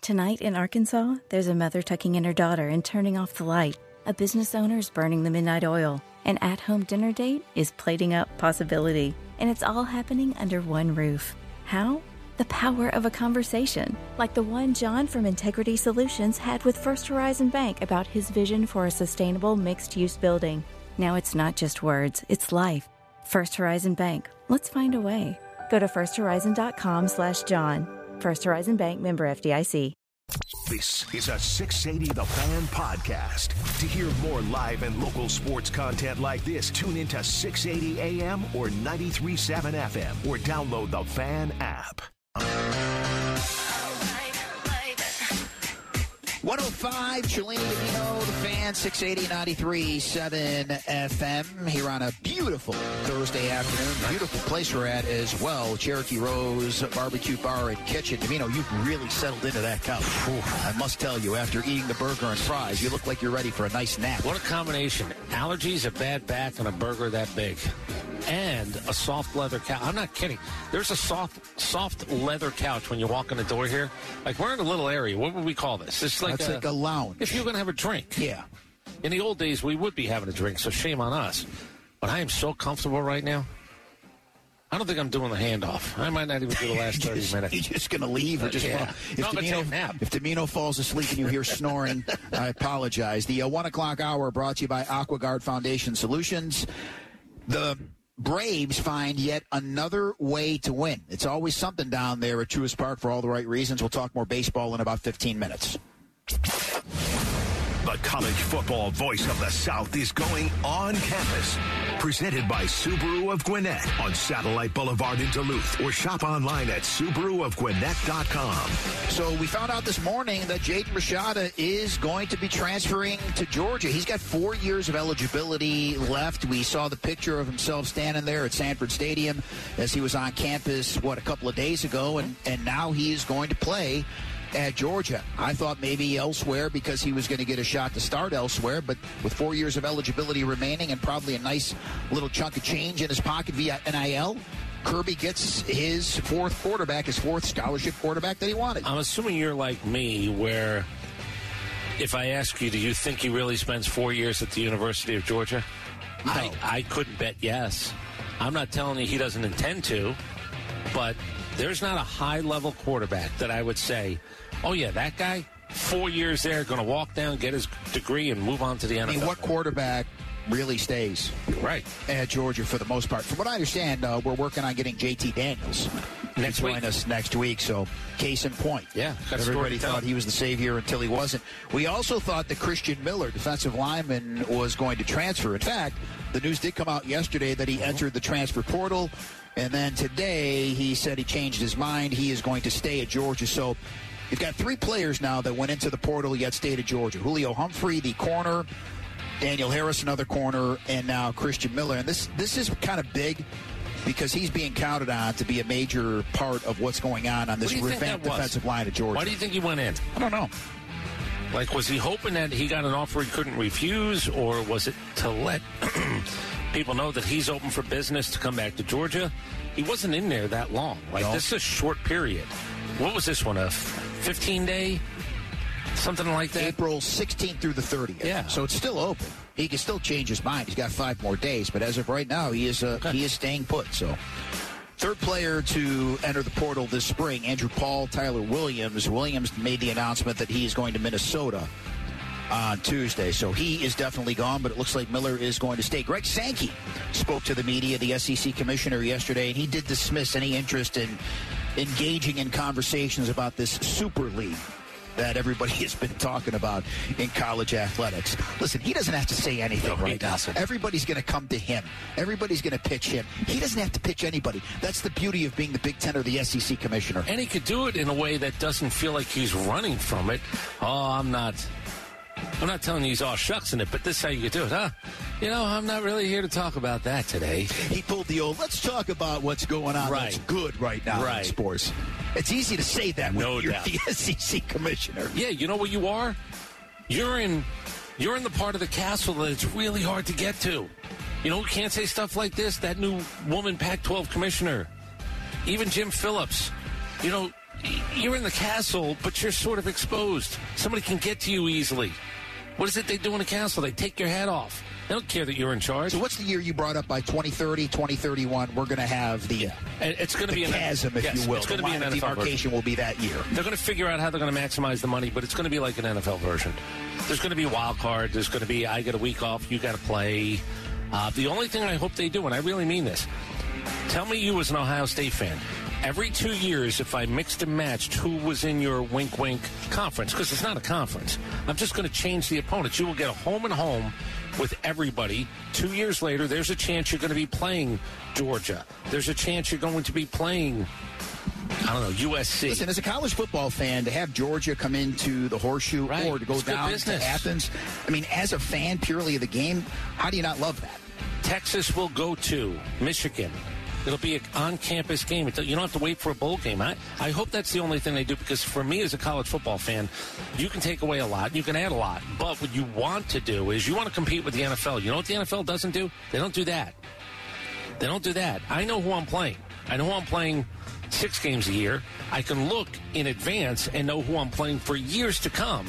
Tonight in Arkansas, there's a mother tucking in her daughter and turning off the light. A business owner's burning the midnight oil. An at-home dinner date is plating up possibility. And it's all happening under one roof. How? The power of a conversation, like the one John from Integrity Solutions had with First Horizon Bank about his vision for a sustainable mixed-use building. Now it's not just words, it's life. First Horizon Bank. Let's find a way. Go to firsthorizon.com/John. First Horizon Bank, member FDIC. This is a 680 The Fan podcast. To hear more live and local sports content like this, tune into 680 AM or 93.7 FM or download the Fan app. 105, Chelini Domino, the Fan, 680, 93.7 FM here on a beautiful Thursday afternoon. Beautiful place we're at as well, Cherokee Rose Barbecue Bar and Kitchen. Domino, you've really settled into that couch. I must tell you, after eating the burger and fries, you look like you're ready for a nice nap. What a combination. Allergies, a bad back, and a burger that big. And a soft leather couch. I'm not kidding. There's a soft leather couch when you walk in the door here. Like, we're in a little area. What would we call this? It's like like a lounge. If you're going to have a drink. Yeah. In the old days, we would be having a drink, so shame on us. But I am so comfortable right now. I don't think I'm doing the handoff. I might not even do the last 30 minutes. You're just going to leave? Or just yeah. If Domino falls asleep and you hear snoring, I apologize. The 1 o'clock hour brought to you by AquaGuard Foundation Solutions. The Braves find yet another way to win. It's always something down there at Truist Park for all the right reasons. We'll talk more baseball in about 15 minutes. The college football voice of the South is going on campus. Presented by Subaru of Gwinnett on Satellite Boulevard in Duluth, or shop online at SubaruofGwinnett.com. So we found out this morning that Jaden Rashada is going to be transferring to Georgia. He's got 4 years of eligibility left. We saw the picture of himself standing there at Sanford Stadium as he was on campus, a couple of days ago, and now he is going to play at Georgia. I thought maybe elsewhere because he was going to get a shot to start elsewhere, but with 4 years of eligibility remaining and probably a nice little chunk of change in his pocket via NIL, Kirby gets his fourth scholarship quarterback that he wanted. I'm assuming you're like me, where if I ask you, do you think he really spends 4 years at the University of Georgia? No. I couldn't bet yes. I'm not telling you he doesn't intend to, but there's not a high-level quarterback that I would say, oh, yeah, that guy, 4 years there, going to walk down, get his degree, and move on to the NFL. I mean, what quarterback really stays at Georgia for the most part? From what I understand, we're working on getting JT Daniels to join us next week, so case in point. Yeah. Everybody thought he was the savior until he wasn't. We also thought that Christian Miller, defensive lineman, was going to transfer. In fact, the news did come out yesterday that he entered the transfer portal, and then today he said he changed his mind. He is going to stay at Georgia. So you've got three players now that went into the portal yet stayed at Georgia. Julio Humphrey, the corner, Daniel Harris, another corner, and now Christian Miller. And this is kind of big because he's being counted on to be a major part of what's going on this revamped defensive line at Georgia. Why do you think he went in? I don't know. Like, was he hoping that he got an offer he couldn't refuse, or was it to let people know that he's open for business to come back to Georgia? He wasn't in there that long. This is a short period. What was this one, a 15-day? Something like that? April 16th through the 30th. Yeah. So it's still open. He can still change his mind. He's got 5 more days. But as of right now, he is staying put. So third player to enter the portal this spring, Andrew Paul, Tyler Williams. Williams made the announcement that he is going to Minnesota on Tuesday. So he is definitely gone, but it looks like Miller is going to stay. Greg Sankey spoke to the media, the SEC commissioner, yesterday, and he did dismiss any interest in engaging in conversations about this Super League that everybody has been talking about in college athletics. Listen, he doesn't have to say anything right now. Everybody's going to come to him. Everybody's going to pitch him. He doesn't have to pitch anybody. That's the beauty of being the Big Ten or the SEC commissioner. And he could do it in a way that doesn't feel like he's running from it. Oh, I'm not telling you he's all shucks in it, but this is how you could do it, huh? I'm not really here to talk about that today. He pulled the old, let's talk about what's going on that's good right now in sports. It's easy to say that when you're the SEC commissioner. Yeah, you know what you are? You're in the part of the castle that it's really hard to get to. You know who can't say stuff like this? That new woman Pac-12 commissioner. Even Jim Phillips. you're in the castle, but you're sort of exposed. Somebody can get to you easily. What is it they do in the castle? They take your hat off. They don't care that you're in charge. So what's the year you brought up? By 2030, 2031, we're going to have the it's going to be chasm, if you will. It's going to be an NFL demarcation version. will be that year. They're going to figure out how they're going to maximize the money, but it's going to be like an NFL version. There's going to be a wild card. There's going to be, I get a week off, you got to play. The only thing I hope they do, and I really mean this, tell me you as an Ohio State fan, every 2 years, if I mixed and matched who was in your wink-wink conference, because it's not a conference, I'm just going to change the opponents. You will get a home-and-home with everybody. 2 years later, there's a chance you're going to be playing Georgia. There's a chance you're going to be playing, I don't know, USC. Listen, as a college football fan, to have Georgia come into the Horseshoe or to go down to Athens, I mean, as a fan purely of the game, how do you not love that? Texas will go to Michigan. It'll be an on-campus game. You don't have to wait for a bowl game. I hope that's the only thing they do, because for me as a college football fan, you can take away a lot, you can add a lot. But what you want to do is you want to compete with the NFL. You know what the NFL doesn't do? They don't do that. They don't do that. I know who I'm playing. I know who I'm playing 6 games a year. I can look in advance and know who I'm playing for years to come.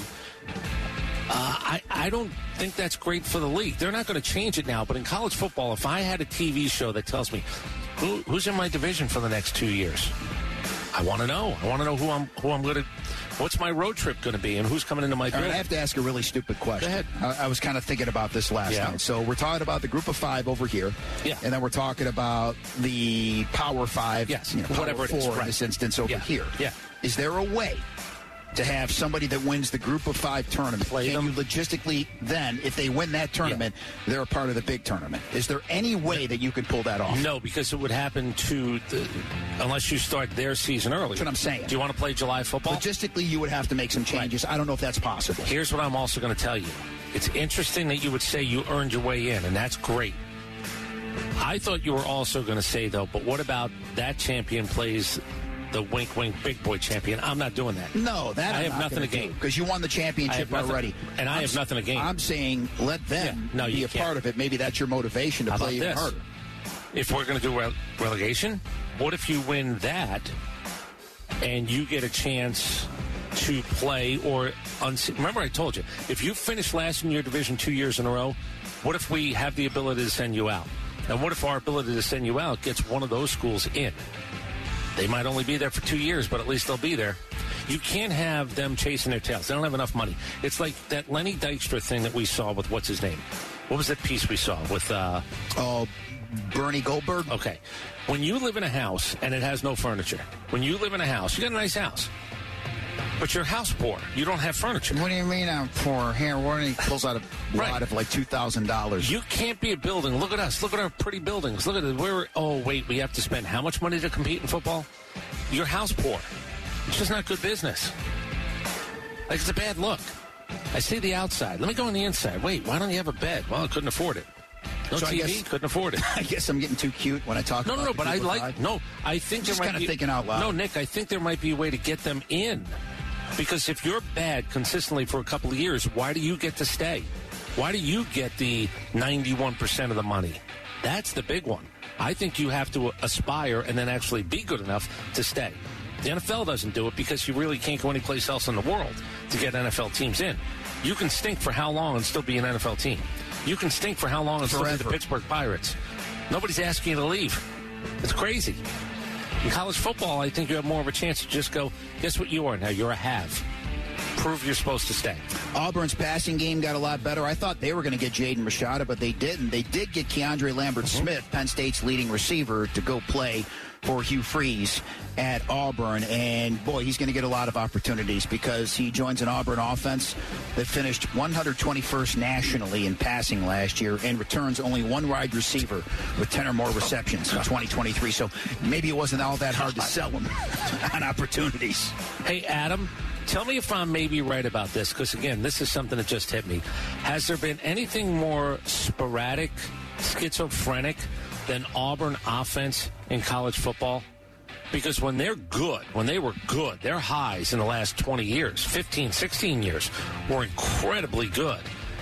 I don't think that's great for the league. They're not going to change it now. But in college football, if I had a TV show that tells me who's in my division for the next 2 years, I want to know. I want to know who I'm going to. What's my road trip going to be, and who's coming into my group? I have to ask a really stupid question. Go ahead. I was kind of thinking about this last night. So we're talking about the Group of 5 over here, and then we're talking about the Power 5, whatever it is, in this instance over here. Yeah. Is there a way to have somebody that wins the Group of 5 tournament? Play them. You logistically then, if they win that tournament, they're a part of the big tournament? Is there any way that you could pull that off? No, because it would happen unless you start their season early. That's what I'm saying. Do you want to play July football? Logistically, you would have to make some changes. Right. I don't know if that's possible. Here's what I'm also going to tell you. It's interesting that you would say you earned your way in, and that's great. I thought you were also going to say, though, but what about that champion plays the wink-wink big boy champion? I'm not doing that. No, that I have nothing to gain. Because you won the championship already. And I have nothing to gain. I'm saying let them be a part of it. Maybe that's your motivation to play even harder. If we're going to do relegation, what if you win that and you get a chance to play remember I told you, if you finish last in your division 2 years in a row, what if we have the ability to send you out? And what if our ability to send you out gets one of those schools in? They might only be there for 2 years, but at least they'll be there. You can't have them chasing their tails. They don't have enough money. It's like that Lenny Dykstra thing that we saw with, what's his name? What was that piece we saw with... Bernie Goldberg? Okay. When you live in a house and it has no furniture, when you live in a house, you got a nice house, but you're house poor. You don't have furniture. What do you mean I'm poor? Here, he pulls out a lot of like $2,000. You can't be a building. Look at us. Look at our pretty buildings. Look at it. We have to spend how much money to compete in football? You're house poor. It's just not good business. Like, it's a bad look. I see the outside. Let me go on the inside. Wait, why don't you have a bed? Well, I couldn't afford it. No TV, couldn't afford it. I guess I'm getting too cute when I talk about it. No, but I like... No, I think there might be... Just kind of thinking out loud. No, Nick, I think there might be a way to get them in. Because if you're bad consistently for a couple of years, why do you get to stay? Why do you get the 91% of the money? That's the big one. I think you have to aspire and then actually be good enough to stay. The NFL doesn't do it because you really can't go anyplace else in the world to get NFL teams in. You can stink for how long and still be an NFL team? You can stink for how long and still be the Pittsburgh Pirates? Nobody's asking you to leave. It's crazy. In college football, I think you have more of a chance to just go, guess what you are now? You're a have. Prove you're supposed to stay. Auburn's passing game got a lot better. I thought they were going to get Jaden Rashada, but they didn't. They did get Keandre Lambert-Smith, Penn State's leading receiver, to go play for Hugh Freeze at Auburn. And, boy, he's going to get a lot of opportunities because he joins an Auburn offense that finished 121st nationally in passing last year and returns only one wide receiver with 10 or more receptions in 2023. So maybe it wasn't all that hard to sell him on opportunities. Hey, Adam, tell me if I'm maybe right about this, because, again, this is something that just hit me. Has there been anything more sporadic, schizophrenic than Auburn offense in college football? Because when they were good, their highs in the last 20 years, 15, 16 years, were incredibly good.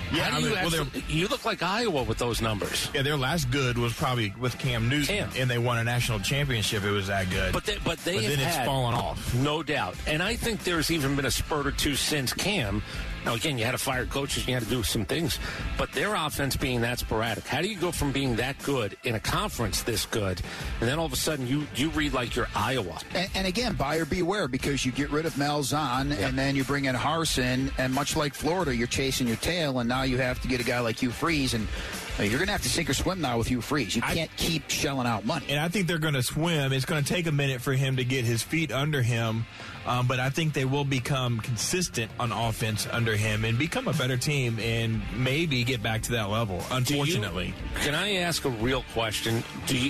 Yeah, you look like Iowa with those numbers. Yeah, their last good was probably with Cam Newton, and they won a national championship. It was that good. But then it's fallen off. No doubt. And I think there's even been a spurt or two since Cam. Now, again, you had to fire coaches, you had to do some things, but their offense being that sporadic. How do you go from being that good in a conference this good, and then all of a sudden you read like you're Iowa? And again, buyer beware, because you get rid of Malzahn, and then you bring in Harsin, and much like Florida, you're chasing your tail, and now you have to get a guy like Hugh Freeze, and you're going to have to sink or swim now with Hugh Freeze. You can't keep shelling out money. And I think they're going to swim. It's going to take a minute for him to get his feet under him, but I think they will become consistent on offense under him and become a better team and maybe get back to that level, unfortunately. Can I ask a real question?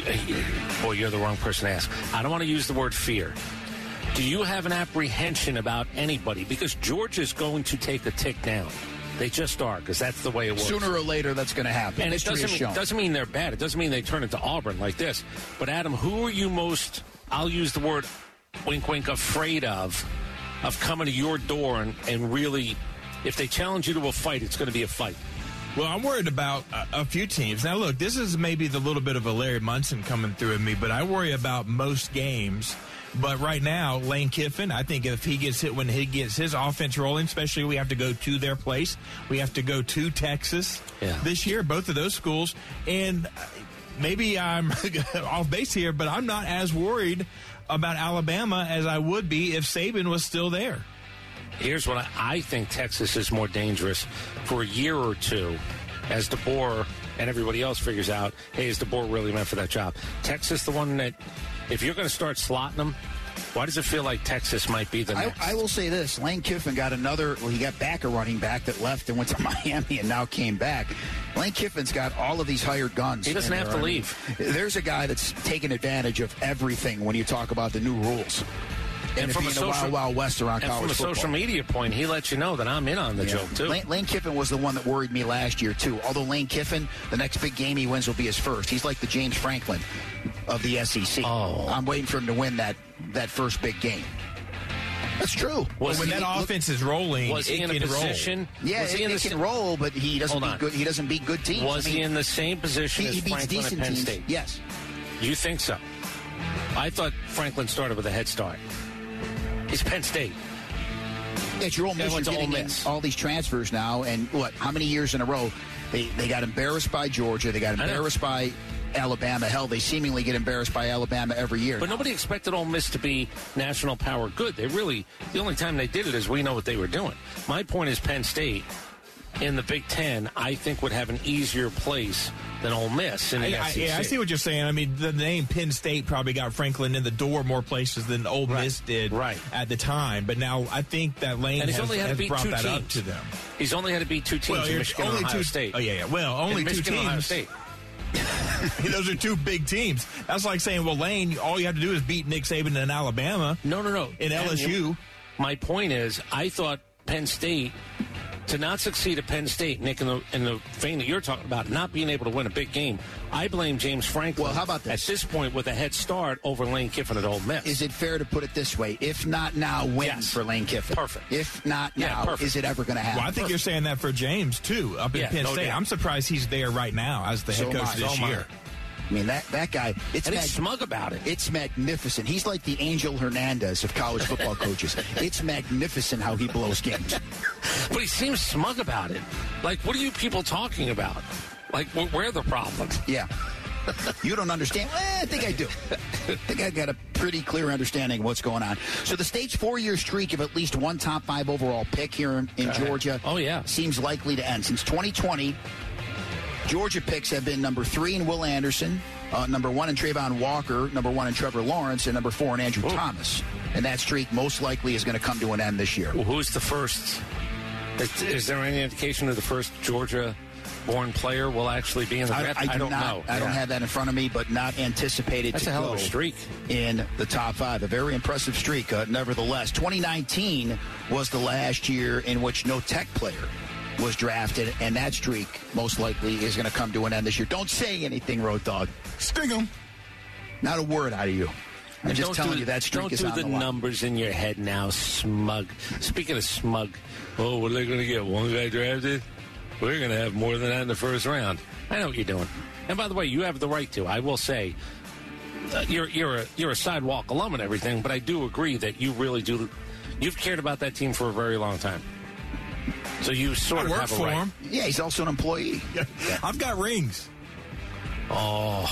Boy, you're the wrong person to ask. I don't want to use the word fear. Do you have an apprehension about anybody? Because Georgia's going to take a tick down. They just are, because that's the way it works. Sooner or later, that's going to happen. And it doesn't mean they're bad. It doesn't mean they turn into Auburn like this. But, Adam, who are you most, I'll use the word wink, wink, afraid of coming to your door and really, if they challenge you to a fight, it's going to be a fight? Well, I'm worried about a few teams. Now, look, this is maybe the little bit of a Larry Munson coming through in me, but I worry about most games. But right now, Lane Kiffin, I think if he gets hit when he gets his offense rolling, especially we have to go to their place. We have to go to Texas this year, both of those schools. And maybe I'm off base here, but I'm not as worried about Alabama as I would be if Saban was still there. Here's what I think Texas is more dangerous for a year or two as DeBoer and everybody else figures out, hey, is DeBoer really meant for that job? Texas, the one that, if you're going to start slotting them, why does it feel like Texas might be the next? I will say this. Lane Kiffin got he got back a running back that left and went to Miami and now came back. Lane Kiffin's got all of these hired guns. He doesn't have to leave. There's a guy that's taking advantage of everything when you talk about the new rules. And from the Wild West around college football. And from a social media point, he lets you know that I'm in on the joke, too. Lane Kiffin was the one that worried me last year, too. Although Lane Kiffin, the next big game he wins will be his first. He's like the James Franklin of the SEC. Oh. I'm waiting for him to win that first big game. That's true. When that offense is rolling, was he in a position? Yeah, it can roll, but he doesn't beat good. He doesn't beat good teams. Was he in the same position as Franklin at Penn State? Yes. You think so? I thought Franklin started with a head start. It's Penn State. It's your Ole Miss. You're getting in all these transfers now, and how many years in a row? They got embarrassed by Georgia. They got embarrassed by Alabama. Hell, they seemingly get embarrassed by Alabama every year. But nobody expected Ole Miss to be national power good. The only time they did it is we know what they were doing. My point is Penn State in the Big Ten, I think, would have an easier place than Ole Miss in the SEC. Yeah, I see what you're saying. I mean, the name Penn State probably got Franklin in the door more places than Ole Miss did at the time. But now I think that Lane has brought that up to them. He's only had to beat two teams in Michigan and Ohio State. Oh, yeah. Well, only two teams. Ohio State. Those are two big teams. That's like saying, well, Lane, all you have to do is beat Nick Saban in Alabama. No. In LSU. My point is, I thought Penn State, to not succeed at Penn State, Nick, in the vein that you're talking about, not being able to win a big game, I blame James Franklin. Well, how about this? At this point, with a head start over Lane Kiffin at Ole Miss. Is it fair to put it this way? If not now, when for Lane Kiffin? Perfect. If not now, is it ever going to happen? Well, I think you're saying that for James, too, up in Penn State. I'm surprised he's there right now as the head coach this year. I mean, that guy, he's smug about it. It's magnificent. He's like the Angel Hernandez of college football coaches. It's magnificent how he blows games. But he seems smug about it. Like, what are you people talking about? Like, we're the problem. Yeah. You don't understand? I think I do. I think I got a pretty clear understanding of what's going on. So the state's 4-year streak of at least one top 5 overall pick here in Georgia seems likely to end. Since 2020, Georgia picks have been number 3 in Will Anderson, number 1 in Trayvon Walker, number 1 in Trevor Lawrence, and number 4 in Andrew Thomas. And that streak most likely is going to come to an end this year. Well, who's the first? Is there any indication of the first Georgia-born player will actually be in the draft? I don't know. I don't have that in front of me, but not anticipated to go of a streak in the top 5. A very impressive streak, nevertheless. 2019 was the last year in which no Tech player was drafted, and that streak most likely is going to come to an end this year. Don't say anything, Road Dogg. Sting him. Not a word out of you. I'm just telling you that streak is on the line. Don't do the numbers in your head now, smug. Speaking of smug, what are they going to get? One guy drafted? we're going to have more than that in the first round. I know what you're doing. And by the way, you have the right to. I will say, you're a sidewalk alum and everything, but I do agree that you really do. You've cared about that team for a very long time. So you sort of have a right. Him. Yeah, he's also an employee. I've got rings. Oh.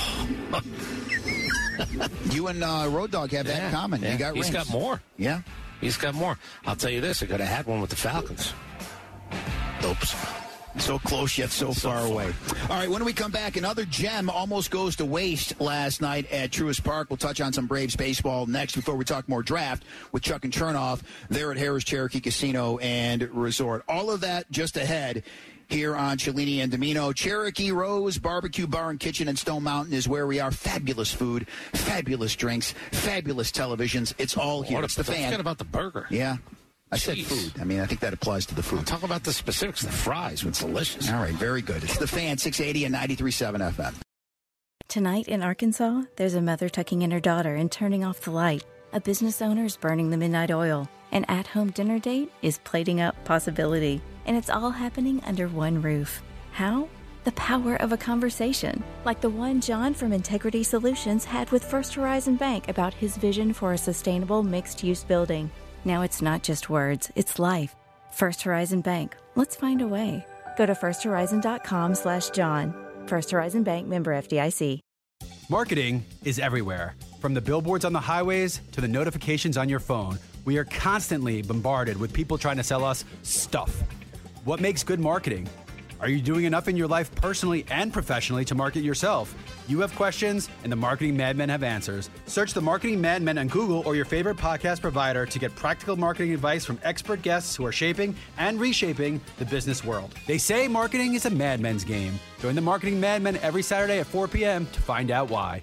You and Road Dogg have that in common. Yeah. You got rings. He's got more. Yeah. He's got more. I'll tell you this. I could have had one with the Falcons. Oops. So close yet so far away. All right, when we come back, another gem almost goes to waste last night at Truist Park. We'll touch on some Braves baseball next before we talk more draft with Chuck and Chernoff there at Harrah's Cherokee Casino and Resort. All of that just ahead here on Cellini and Domino. Cherokee Rose Barbecue Bar and Kitchen in Stone Mountain is where we are. Fabulous food, fabulous drinks, fabulous televisions. It's all here. It's the fan. Forget about the burger. Yeah. I said food. I mean, I think that applies to the food. Talk about the specifics. The fries. It's delicious. All right, very good. It's the Fan, 680 and 93.7 FM. Tonight in Arkansas, there's a mother tucking in her daughter and turning off the light. A business owner is burning the midnight oil. An at-home dinner date is plating up possibility. And it's all happening under one roof. How? The power of a conversation, like the one John from Integrity Solutions had with First Horizon Bank about his vision for a sustainable mixed-use building. Now it's not just words, it's life. First Horizon Bank. Let's find a way. Go to firsthorizon.com/John. First Horizon Bank, member FDIC. Marketing is everywhere. From the billboards on the highways to the notifications on your phone, we are constantly bombarded with people trying to sell us stuff. What makes good marketing? Are you doing enough in your life personally and professionally to market yourself? You have questions, and the Marketing Madmen have answers. Search the Marketing Madmen on Google or your favorite podcast provider to get practical marketing advice from expert guests who are shaping and reshaping the business world. They say marketing is a madman's game. Join the Marketing Madmen every Saturday at 4 p.m. to find out why.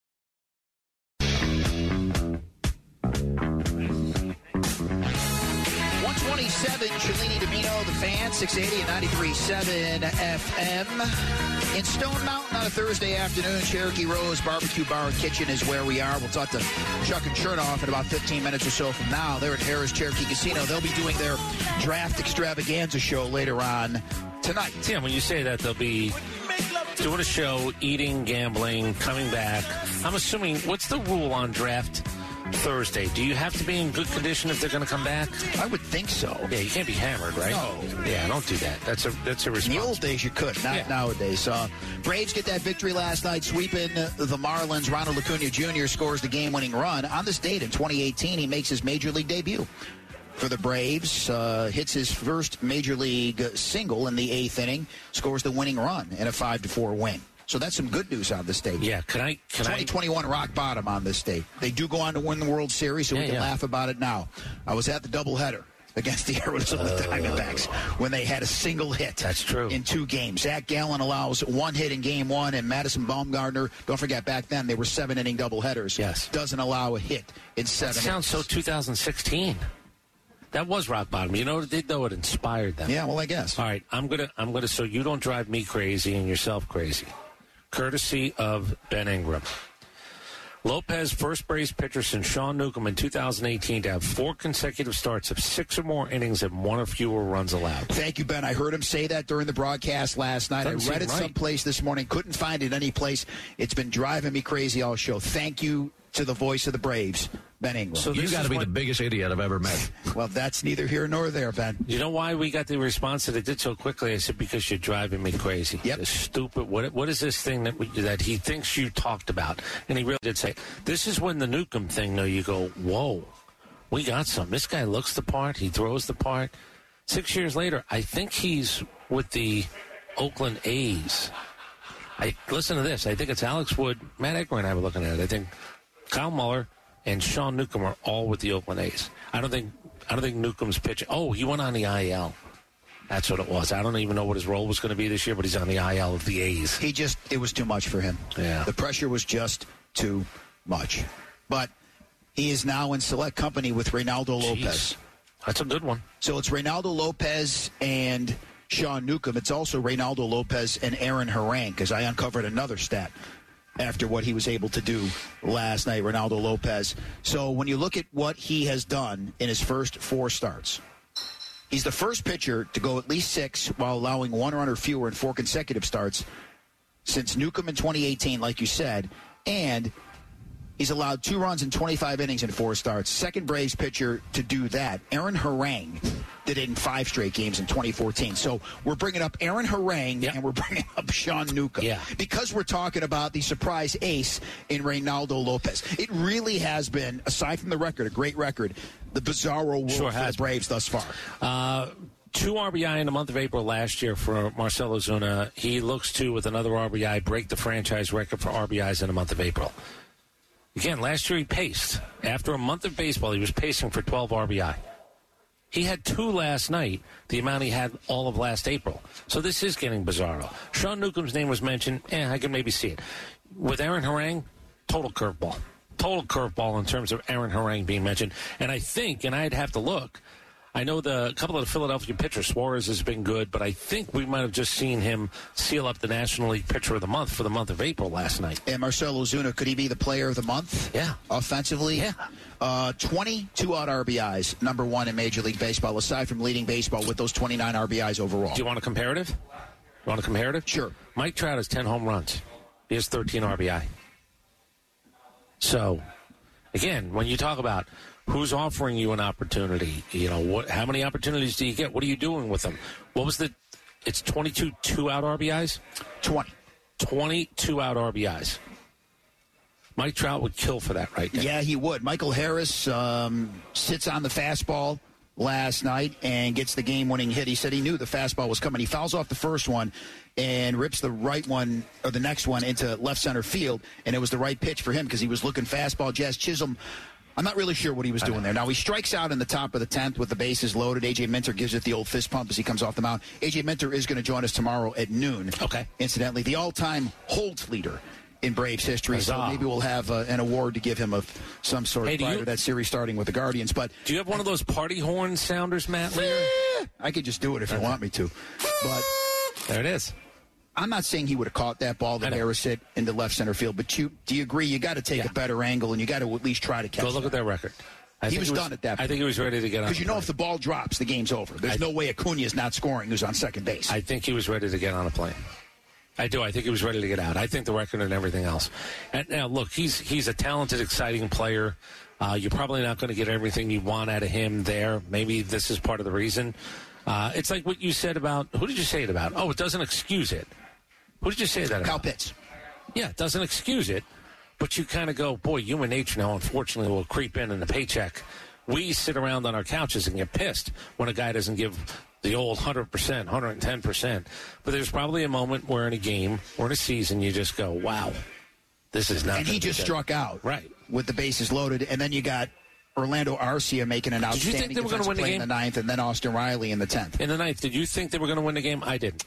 Cellini Domino, the Fan, 680 and 93.7 FM. In Stone Mountain on a Thursday afternoon, Cherokee Rose Barbecue Bar and Kitchen is where we are. We'll talk to Chuck and Chernoff in about 15 minutes or so from now. They're at Harrah's Cherokee Casino. They'll be doing their draft extravaganza show later on tonight. Yeah, when you say that, they'll be doing a show, eating, gambling, coming back. I'm assuming, what's the rule on draft Thursday? Do you have to be in good condition if they're going to come back? I would think so. Yeah, you can't be hammered, right? No. Yeah, don't do that. That's a response. In the old days, you could. Not nowadays. Braves get that victory last night, sweeping the Marlins. Ronald Acuna Jr. scores the game-winning run. On this date in 2018, he makes his Major League debut for the Braves, hits his first Major League single in the 8th inning, scores the winning run in a 5-4 win. So that's some good news on this date. Yeah, can I 2021 rock bottom on this date. They do go on to win the World Series, so we can laugh about it now. I was at the doubleheader against the Arizona Diamondbacks when they had a single hit. That's true. In 2 games. Zach Gallen allows 1 hit in game 1, and Madison Bumgarner, don't forget back then they were 7-inning doubleheaders. Yes. Doesn't allow a hit in 7 That sounds so 2016. That was rock bottom. You know what it did, though? It inspired them. Yeah, well, I guess. All right, I'm gonna so you don't drive me crazy and yourself crazy. Courtesy of Ben Ingram. Lopez, first Braves pitcher since Sean Newcomb in 2018 to have 4 consecutive starts of 6 or more innings and 1 or fewer runs allowed. Thank you, Ben. I heard him say that during the broadcast last night. I read it someplace this morning. Couldn't find it any place. It's been driving me crazy all show. Thank you to the voice of the Braves, Ben Ingram. So you got to be the biggest idiot I've ever met. Well, that's neither here nor there, Ben. You know why we got the response that it did so quickly? I said, because you're driving me crazy. Yep. It's stupid. What is this thing that he thinks you talked about? And he really did say, this is when the Newcomb thing, though, you go, whoa, we got something. This guy looks the part. He throws the part. 6 years later, I think he's with the Oakland A's. Listen to this. I think it's Alex Wood. Matt Egger and I were looking at it. I think Kyle Muller and Sean Newcomb are all with the Oakland A's. I don't think Newcomb's pitching. Oh, he went on the IL. That's what it was. I don't even know what his role was going to be this year, but he's on the IL of the A's. It was too much for him. Yeah. The pressure was just too much. But he is now in select company with Reynaldo Lopez. That's a good one. So it's Reynaldo Lopez and Sean Newcomb. It's also Reynaldo Lopez and Aaron Harang, because I uncovered another stat after what he was able to do last night, Reynaldo Lopez. So when you look at what he has done in his first 4 starts, He's the first pitcher to go at least 6 while allowing 1 run or fewer in 4 consecutive starts since Newcomb in 2018, like you said, and he's allowed 2 runs in 25 innings in 4 starts. Second Braves pitcher to do that. Aaron Harang did it in 5 straight games in 2014. So we're bringing up Aaron Harang, and we're bringing up Sean Newcomb. Yeah. Because we're talking about the surprise ace in Reynaldo Lopez. It really has been, aside from the record, a great record, the bizarro world for the Braves thus far. 2 RBI in the month of April last year for Marcell Ozuna. He looks to, with another RBI, break the franchise record for RBIs in the month of April. Again, last year he paced. After a month of baseball, he was pacing for 12 RBI. He had 2 last night, the amount he had all of last April. So this is getting bizarro. Sean Newcomb's name was mentioned. I can maybe see it. With Aaron Harang, total curveball. Total curveball in terms of Aaron Harang being mentioned. And I think, and I'd have to look, I know a couple of the Philadelphia pitchers, Suarez has been good, but I think we might have just seen him seal up the National League Pitcher of the Month for the month of April last night. And Marcell Ozuna, could he be the Player of the Month? Yeah. Offensively? Yeah. 22 out RBIs, number 1 in Major League Baseball, aside from leading baseball with those 29 RBIs overall. Do you want a comparative? Sure. Mike Trout has 10 home runs. He has 13 RBI. So, again, when you talk about who's offering you an opportunity, how many opportunities do you get? What are you doing with them? It's 22 2-out RBIs? 20 2-out RBIs. Mike Trout would kill for that right now. Yeah, he would. Michael Harris sits on the fastball last night and gets the game-winning hit. He said he knew the fastball was coming. He fouls off the first one and rips the right one, or the next one, into left center field, and it was the right pitch for him because he was looking fastball. Jazz Chisholm, I'm not really sure what he was doing there. Now, he strikes out in the top of the 10th with the bases loaded. A.J. Minter gives it the old fist pump as he comes off the mound. A.J. Minter is going to join us tomorrow at noon. Okay. Incidentally, the all-time holds leader in Braves history. Huzzah. So maybe we'll have an award to give him of some sort prior to that series starting with the Guardians. But do you have one of those party horn sounders, Matt Lear? I could just do it if you want me to. But there it is. I'm not saying he would have caught that ball that Harris hit into left center field, but do you agree you got to take a better angle and you got to at least try to catch it? Go look at their record. He was done at that point. I think he was ready to get on. Because if the ball drops, the game's over. There's no way Acuna is not scoring who's on second base. I think he was ready to get on a plane. I do. I think he was ready to get out. I think the record and everything else. And now, look, he's a talented, exciting player. You're probably not going to get everything you want out of him there. Maybe this is part of the reason. It's like what you said about, who did you say it about? Oh, it doesn't excuse it. Who did you say that about? Kyle Pitts. Yeah, it doesn't excuse it, but you kind of go, boy, human nature now, unfortunately, will creep in the paycheck. We sit around on our couches and get pissed when a guy doesn't give the old 100%, 110%. But there's probably a moment where in a game or in a season you just go, wow, this is not. And he just struck out. Right. With the bases loaded, and then you got Orlando Arcia making an outstanding defensive play in the 9th, and then Austin Riley in the 10th. In the 9th, did you think they were going to win the game? I didn't.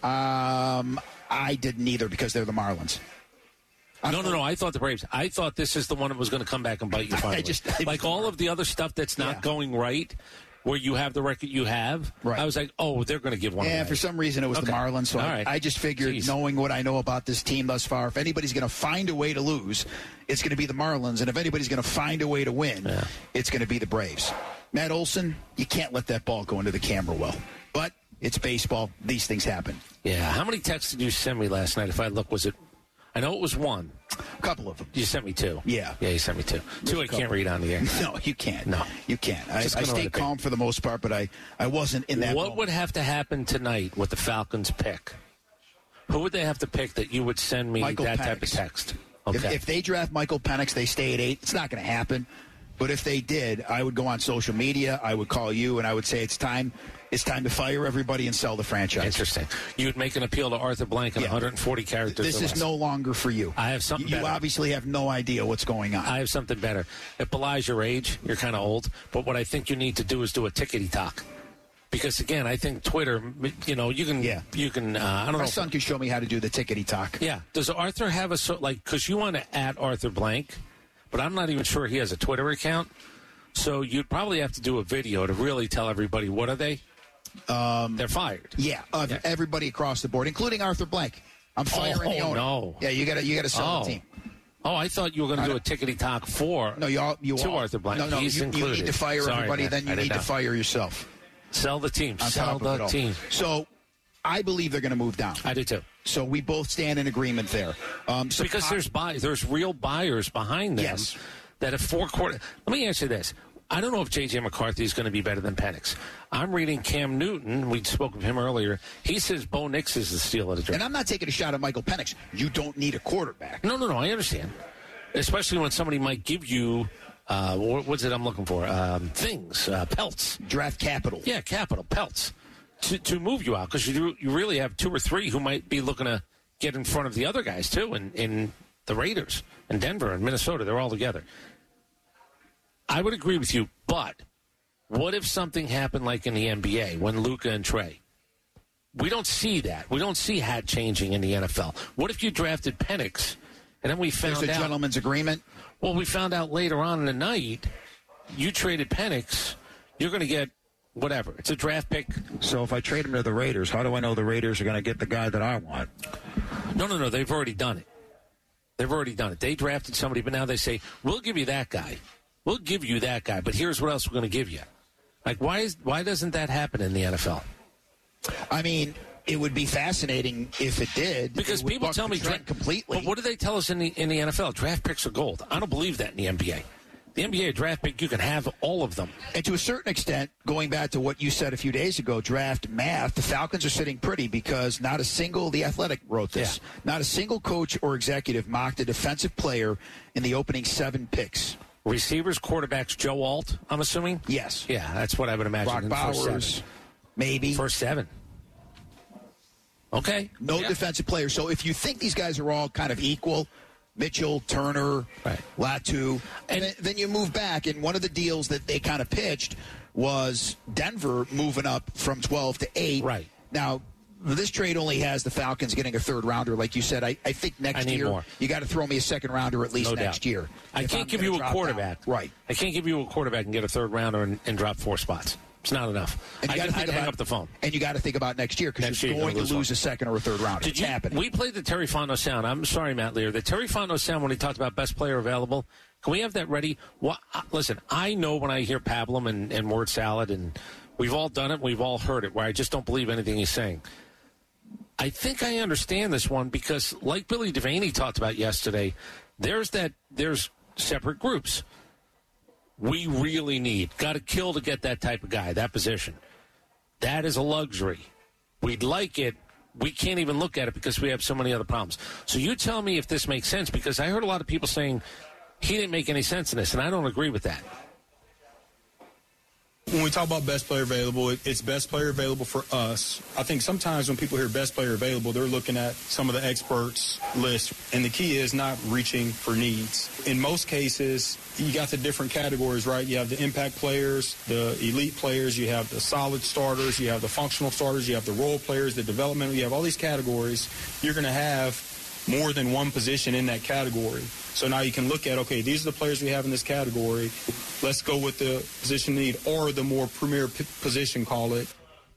I didn't either because they're the Marlins. No. I thought the Braves. I thought this is the one that was going to come back and bite you finally. Like all of the other stuff that's not going right, where you have the record you have, right. I was like, oh, they're going to give one away. For some reason it was the Marlins, so I just figured, knowing what I know about this team thus far, if anybody's going to find a way to lose, it's going to be the Marlins, and if anybody's going to find a way to win, it's going to be the Braves. Matt Olson, you can't let that ball go into the camera well. But it's baseball. These things happen. Yeah. How many texts did you send me last night? If I look, was it? I know it was one. A couple of them. You sent me 2. Yeah. Yeah, you sent me 2. Two I can't read on the air. No, you can't. No. You can't. I stayed calm for the most part, but I wasn't in that What would have to happen tonight with the Falcons pick? Who would they have to pick that you would send me that type of text? Okay. If they draft Michael Penix, they stay at 8. It's not going to happen. But if they did, I would go on social media, I would call you, and I would say it's time to fire everybody and sell the franchise. Interesting. You would make an appeal to Arthur Blank in 140 characters. This is no longer for you. I have something better. You obviously have no idea what's going on. I have something better. It belies your age. You're kind of old. But what I think you need to do is do a tickety-tock. Because, again, I think Twitter, you can, I don't know. My son can show me how to do the tickety-tock. Yeah. Does Arthur have because you want to add Arthur Blank, but I'm not even sure he has a Twitter account. So you'd probably have to do a video to really tell everybody, what are they? They're fired. Yeah, everybody across the board, including Arthur Blank. I'm firing the owner. No. Yeah, you got to sell the team. Oh, I thought you were going to do a tickety-tock for Arthur Blank. No, you need to fire everybody, then you need to fire yourself. Sell the team. Sell the team. So I believe they're going to move down. I do too. So we both stand in agreement there. Because there's real buyers behind them. Yes. That have 4 quarters. Let me ask you this. I don't know if J.J. McCarthy is going to be better than Penix. I'm reading Cam Newton. We spoke of him earlier. He says Bo Nix is the steal of the draft. And I'm not taking a shot at Michael Penix. You don't need a quarterback. No. I understand. Especially when somebody might give you, what's it I'm looking for? Things, pelts. Draft capital. Yeah, capital, pelts. To move you out. Because you really have 2 or 3 who might be looking to get in front of the other guys, too, in the Raiders and Denver and Minnesota. They're all together. I would agree with you, but what if something happened like in the NBA when Luka and Trey? We don't see that. We don't see hat changing in the NFL. What if you drafted Penix and then we found out... There's a gentleman's agreement? Well, we found out later on in the night, you traded Penix, you're going to get whatever. It's a draft pick. So if I trade him to the Raiders, how do I know the Raiders are going to get the guy that I want? No. They've already done it. They drafted somebody, but now they say, we'll give you that guy. We'll give you that guy, but here's what else we're going to give you. Like, why doesn't that happen in the NFL? I mean, it would be fascinating if it did. Because people tell me completely. But what do they tell us in the NFL? Draft picks are gold. I don't believe that in the NBA. The NBA draft pick, you can have all of them. And to a certain extent, going back to what you said a few days ago, draft math, the Falcons are sitting pretty because not a single, The Athletic wrote this, not a single coach or executive mocked a defensive player in the opening 7 picks. Receivers, quarterbacks, Joe Alt, I'm assuming? Yes. Yeah, that's what I would imagine. Brock Bowers, maybe. First 7. Okay. No defensive players. So if you think these guys are all kind of equal, Mitchell, Turner, Latu, and then you move back. And one of the deals that they kind of pitched was Denver moving up from 12 to 8. Right. Now, this trade only has the Falcons getting a 3rd rounder, like you said. I think next year more. You got to throw me a 2nd rounder at least next year. I can't give you a quarterback. Right. I can't give you a quarterback and get a 3rd rounder and drop 4 spots. It's not enough. And I'd hang up the phone. And you got to think about next year because you're going to lose a 2nd or a 3rd rounder. It's happening. We played the Terry Fontenot sound. I'm sorry, Matt Lear. The Terry Fontenot sound when he talked about best player available. Can we have that ready? Well, listen, I know when I hear Pablum and word salad, and we've all done it. We've all heard it, where I just don't believe anything he's saying. I think I understand this one because, like Billy Devaney talked about yesterday, there's separate groups. We really got to kill to get that type of guy, that position. That is a luxury. We'd like it. We can't even look at it because we have so many other problems. So you tell me if this makes sense, because I heard a lot of people saying he didn't make any sense in this, and I don't agree with that. When we talk about best player available, it's best player available for us. I think sometimes when people hear best player available, they're looking at some of the experts' list, and the key is not reaching for needs. In most cases, you got the different categories, right? You have the impact players, the elite players, you have the solid starters, you have the functional starters, you have the role players, the developmental, you have all these categories. You're going to have more than one position in that category. So now you can look at, okay, these are the players we have in this category. Let's go with the position need or the more premier position, call it.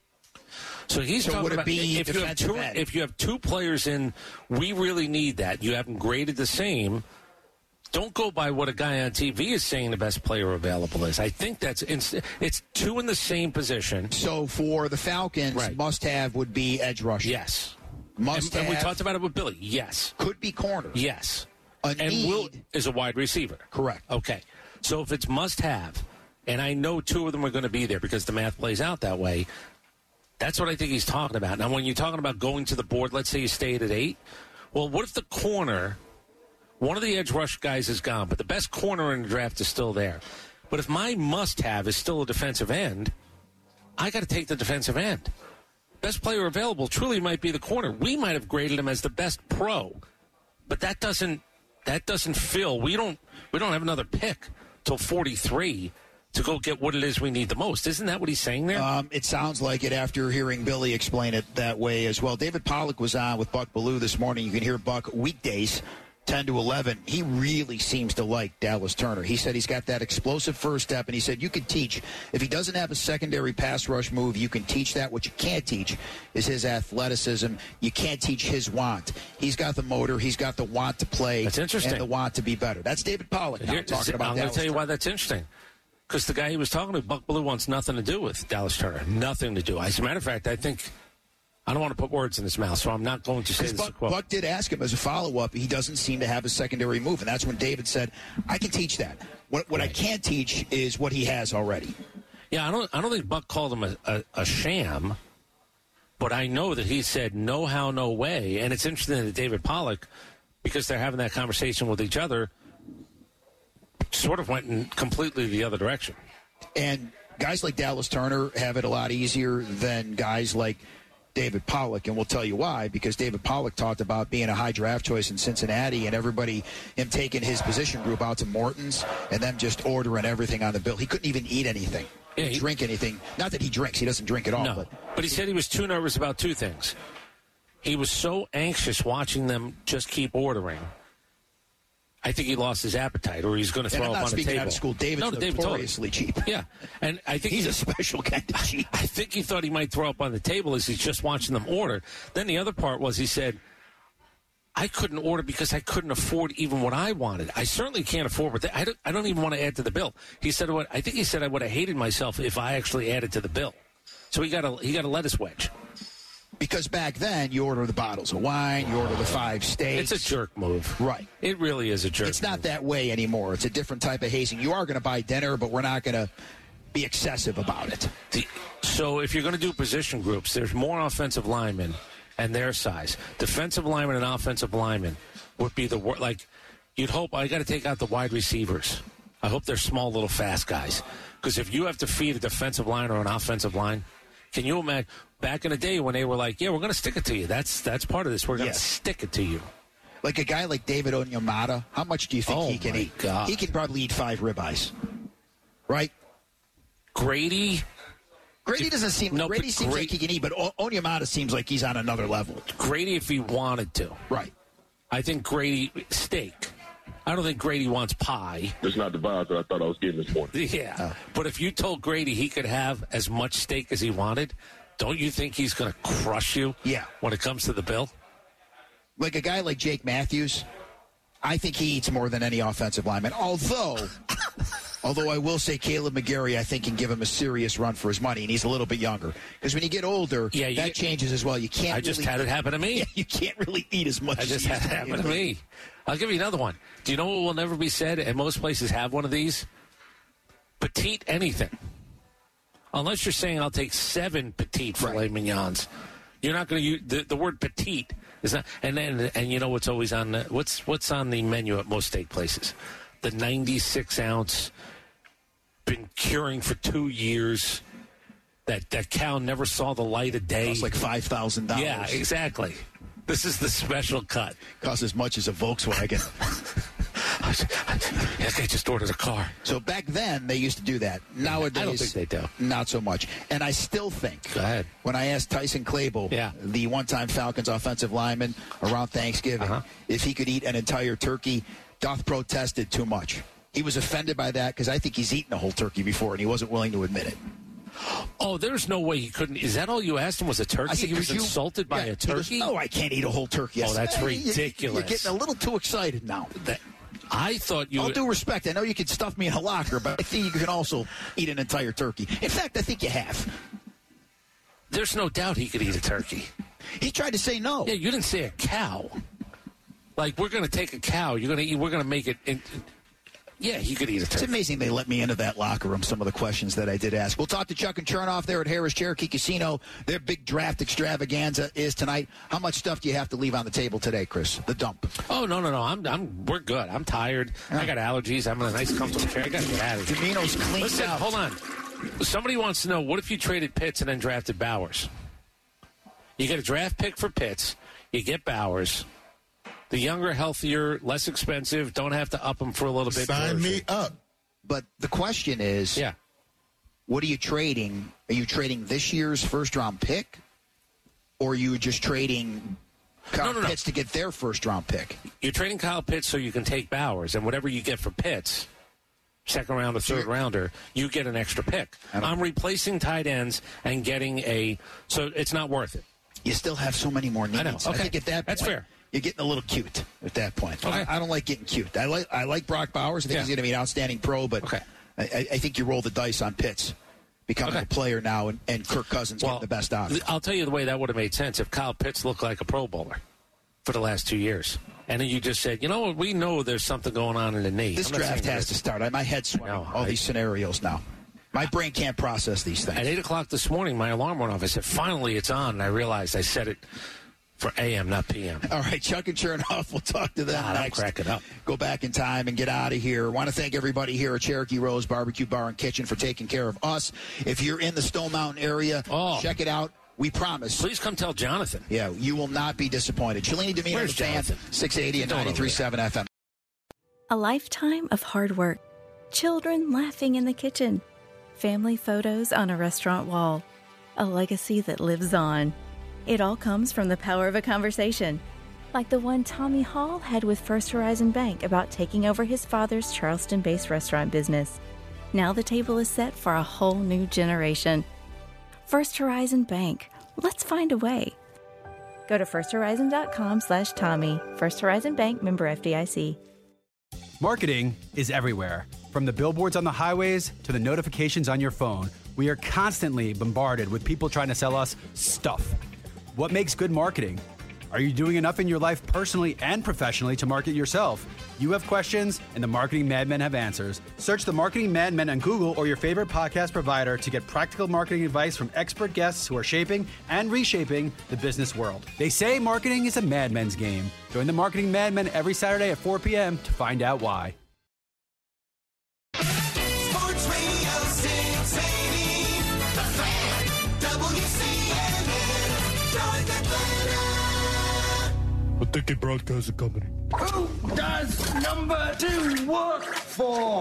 So he's talking would it about be if you have 2 players in, we really need that. You have them graded the same. Don't go by what a guy on TV is saying the best player available is. I think it's 2 in the same position. So for the Falcons, must-have would be edge rush. Yes. Must-have. And we talked about it with Billy. Yes. Could be corner. Yes. And Will is a wide receiver. Correct. Okay. So if it's must-have, and I know 2 of them are going to be there because the math plays out that way, that's what I think he's talking about. Now, when you're talking about going to the board, let's say you stayed at 8, well, what if the corner, one of the edge rush guys is gone, but the best corner in the draft is still there? But if my must-have is still a defensive end, I got to take the defensive end. Best player available truly might be the corner. We might have graded him as the best pro, but that doesn't fill. We don't have another pick till 43 to go get what it is we need the most. Isn't that what he's saying there? It sounds like it after hearing Billy explain it that way as well. David Pollack was on with Buck Bellew this morning. You can hear Buck weekdays 10 to 11. He really seems to like Dallas Turner. He said he's got that explosive first step, and he said you can teach. If he doesn't have a secondary pass rush move, you can teach that. What you can't teach is his athleticism. You can't teach his want. He's got the motor. He's got the want to play. That's interesting. And the want to be better. That's David Pollack now talking about I'm going to tell you Turner. why that's interesting. Because the guy he was talking to, Buck Belue, wants nothing to do with Dallas Turner. Nothing to do. As a matter of fact, I don't want to put words in his mouth, so I'm not going to say this. Buck did ask him as a follow-up. He doesn't seem to have a secondary move, and that's when David said, I can teach that. What I can't teach is what he has already. Yeah, I don't think Buck called him a sham, but I know that he said no how, no way. And it's interesting that David Pollock, because they're having that conversation with each other, sort of went in completely the other direction. And guys like Dallas Turner have it a lot easier than guys like David Pollock, and we'll tell you why, because David Pollock talked about being a high draft choice in Cincinnati and him taking his position group out to Morton's and them just ordering everything on the bill. He couldn't even eat anything, drink anything. Not that he drinks. He doesn't drink at all. No, but he said he was too nervous about two things. He was so anxious watching them just keep ordering. I think he lost his appetite, or he's going to throw up on the table. I'm not speaking out of school. David's notoriously cheap. Yeah, and I think he's a special kind of cheap. I think he thought he might throw up on the table as he's just watching them order. Then the other part was he said, I couldn't order because I couldn't afford even what I wanted. I certainly can't afford what I don't even want to add to the bill. He said, I think he said I would have hated myself if I actually added to the bill. So he got a lettuce wedge. Because back then, you order the bottles of wine, you order the 5 steaks. It's a jerk move. Right. It really is a jerk It's not that way anymore. It's a different type of hazing. You are going to buy dinner, but we're not going to be excessive about it. So if you're going to do position groups, there's more offensive linemen and their size. Defensive linemen and offensive linemen would be the worst. Like, you'd hope, I got to take out the wide receivers. I hope they're small, little, fast guys. Because if you have to feed a defensive line or an offensive line, can you imagine back in the day when they were like, yeah, we're going to stick it to you. That's part of this. We're going to stick it to you. Like a guy like David Onyemata, how much do you think he can eat? God. He can probably eat 5 ribeyes. Right? Grady doesn't seem... No, Grady seems like he can eat, but Onyemata seems like he's on another level. Grady, if he wanted to. Right. I think Grady... Steak. I don't think Grady wants pie. That's not the vibe that I thought I was getting this morning. Yeah. But if you told Grady he could have as much steak as he wanted, don't you think he's going to crush you when it comes to the bill? Like a guy like Jake Matthews, I think he eats more than any offensive lineman. Although I will say Caleb McGarry, I think, can give him a serious run for his money, and he's a little bit younger. Because when you get older, that changes as well. You can't. I just had it happen to me. Yeah, you can't really eat as much. I just had it happen to me. I'll give you another one. Do you know what will never be said? And most places have one of these. Petite anything. Unless you're saying I'll take 7 petite filet mignons. You're not going to use the word petite is not. And you know what's always on the, what's on the menu at most steak places? The 96-ounce, been curing for 2 years. That cow never saw the light of day. Costs like $5,000. Yeah, exactly. This is the special cut. Costs as much as a Volkswagen. That guy just ordered a car. So back then, they used to do that. Nowadays, I don't think they do. Not so much. And I still think, go ahead. When I asked Tyson Clable, the one-time Falcons offensive lineman around Thanksgiving, if he could eat an entire turkey, Doth protested too much. He was offended by that because I think he's eaten a whole turkey before, and he wasn't willing to admit it. Oh, there's no way he couldn't. Is that all you asked him was a turkey? Said, he was insulted by a turkey? Goes, no, I can't eat a whole turkey. Oh, that's ridiculous. You're getting a little too excited now. I thought you... All due respect, I know you can stuff me in a locker, but I think you can also eat an entire turkey. In fact, I think you have. There's no doubt he could eat a turkey. He tried to say no. Yeah, you didn't say a cow. Like, we're going to take a cow. We're going to make it... Yeah, he could eat a turkey. It's amazing they let me into that locker room, some of the questions that I did ask. We'll talk to Chuck and Chernoff there at Harris Cherokee Casino. Their big draft extravaganza is tonight. How much stuff do you have to leave on the table today, Chris? The dump. Oh, no. We're good. I'm tired. I got allergies. I'm in a nice, comfortable chair. I got to get out of here. Domino's cleaned out. Hold on. Somebody wants to know, what if you traded Pitts and then drafted Bowers? You get a draft pick for Pitts. You get Bowers. The younger, healthier, less expensive, don't have to up them for a little bit. Sign me up. But the question is, what are you trading? Are you trading this year's first-round pick? Or are you just trading Kyle Pitts to get their first-round pick? You're trading Kyle Pitts so you can take Bowers, and whatever you get for Pitts, second round or third rounder, you get an extra pick. I'm replacing tight ends and getting so it's not worth it. You still have so many more needs. I know. Okay. I think at that point, that's fair. You're getting a little cute at that point. Okay. I don't like getting cute. I like Brock Bowers. I think he's going to be an outstanding pro, but I think you roll the dice on Pitts becoming a player now and Kirk Cousins getting the best out of it. I'll tell you the way that would have made sense if Kyle Pitts looked like a Pro Bowler for the last 2 years. And then you just said, you know what, we know there's something going on in the knee. This draft has to start. My head's swimming these scenarios now. My brain can't process these things. At 8 o'clock this morning, my alarm went off. I said, finally, it's on. And I realized I set it for AM, not PM. All right, Chuck and Chernoff, we'll talk to them next. I'm cracking up. Go back in time and get out of here. I want to thank everybody here at Cherokee Rose Barbecue Bar and Kitchen for taking care of us. If you're in the Stone Mountain area, check it out. We promise. Please come tell Jonathan. Yeah, you will not be disappointed. Cellini Domino, the fan, 680 and 93.7 FM. A lifetime of hard work. Children laughing in the kitchen. Family photos on a restaurant wall. A legacy that lives on. It all comes from the power of a conversation. Like the one Tommy Hall had with First Horizon Bank about taking over his father's Charleston-based restaurant business. Now the table is set for a whole new generation. First Horizon Bank. Let's find a way. Go to firsthorizon.com/Tommy. First Horizon Bank, member FDIC. Marketing is everywhere. From the billboards on the highways to the notifications on your phone, we are constantly bombarded with people trying to sell us stuff. What makes good marketing? Are you doing enough in your life personally and professionally to market yourself? You have questions, and the Marketing Madmen have answers. Search the Marketing Madmen on Google or your favorite podcast provider to get practical marketing advice from expert guests who are shaping and reshaping the business world. They say marketing is a madman's game. Join the Marketing Madmen every Saturday at 4 p.m. to find out why. Sports Radio 680, The Fan, WCNN, North Atlanta. A ticket broadcasting company. Who does number 2 work for?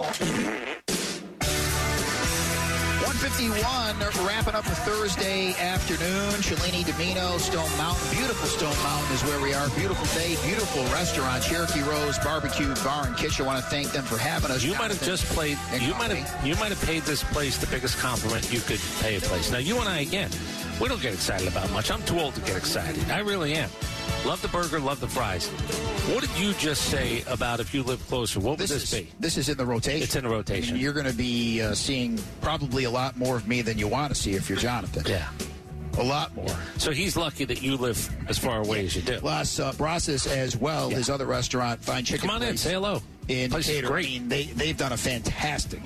151, wrapping up a Thursday afternoon. Cellini Domino, Stone Mountain. Beautiful Stone Mountain is where we are. Beautiful day, beautiful restaurant. Cherokee Rose Barbecue Bar and Kitchen. I want to thank them for having us. You might have just played. You might have paid this place the biggest compliment you could pay a place. Now, you and I, again, we don't get excited about much. I'm too old to get excited. I really am. Love the burger, love the fries. What did you just say about if you live closer? What would this be? This is in the rotation. It's in the rotation. You're going to be seeing probably a lot more of me than you want to see if you're Jonathan. Yeah. A lot more. So he's lucky that you live as far away as you do. Plus, Brazos as well, his other restaurant, Fine Chicken. Come on in, say hello. In place is great. I mean, they've done a fantastic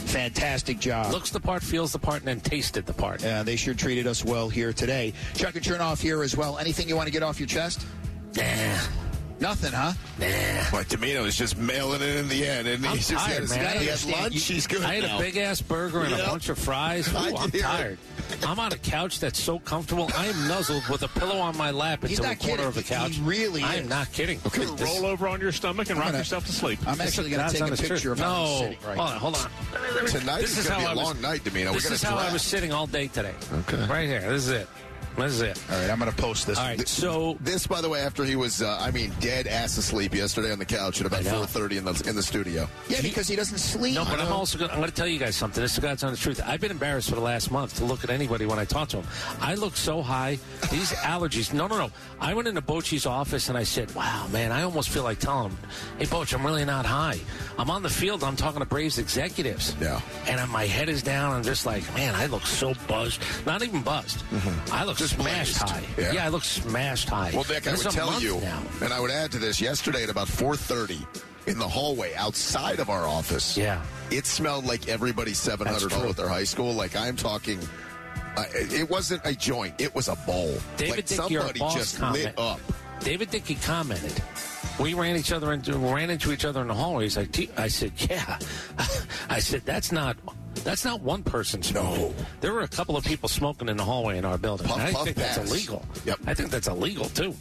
job. Looks the part, feels the part, and then tasted the part. Yeah, they sure treated us well here today. Chuck and Chernoff here as well. Anything you want to get off your chest? Nah. Nothing, huh? Nah. Well, Domino is just mailing it in the end. And I'm he's just tired, man. He has lunch. He's good I had now. a big-ass burger and a bunch of fries. Ooh, I'm tired. I'm on a couch that's so comfortable. I am nuzzled with a pillow on my lap into the corner of the couch. He really I is. am not kidding. Okay, roll over on your stomach and rock yourself to sleep. I'm actually going to take a picture of how I'm sitting right now. Hold on. Tonight This is is going to how be a I long night, Domino. This is how I was sitting all day today. Okay. Right here. This is it. This is it. All right, I'm going to post this. All right, so this, by the way, after he was, dead ass asleep yesterday on the couch at about 4:30 in the studio. Yeah, because he doesn't sleep. No, but I'm going to tell you guys something. This is God's honest truth. I've been embarrassed for the last month to look at anybody when I talk to them. I look so high. These allergies. No. I went into Bochy's office and I said, wow, man, I almost feel like telling him, hey, Boch, I'm really not high. I'm on the field. I'm talking to Braves executives. Yeah. And my head is down. I'm just like, man, I look so buzzed. Not even buzzed. Mm-hmm. I look just smashed high. Yeah, I look smashed high. Well, Nick, I would tell you, and I would add to this, yesterday at about 4:30 in the hallway outside of our office, it smelled like everybody's 700 all at their high school. Like, I'm talking, it wasn't a joint, it was a bowl. David Dickey, somebody just lit up. David Dickey commented, we ran into each other in the hallway. He's like, I said, yeah. I said, that's not one person smoking. No. There were a couple of people smoking in the hallway in our building. I think that's illegal. Yep. I think that's illegal, too.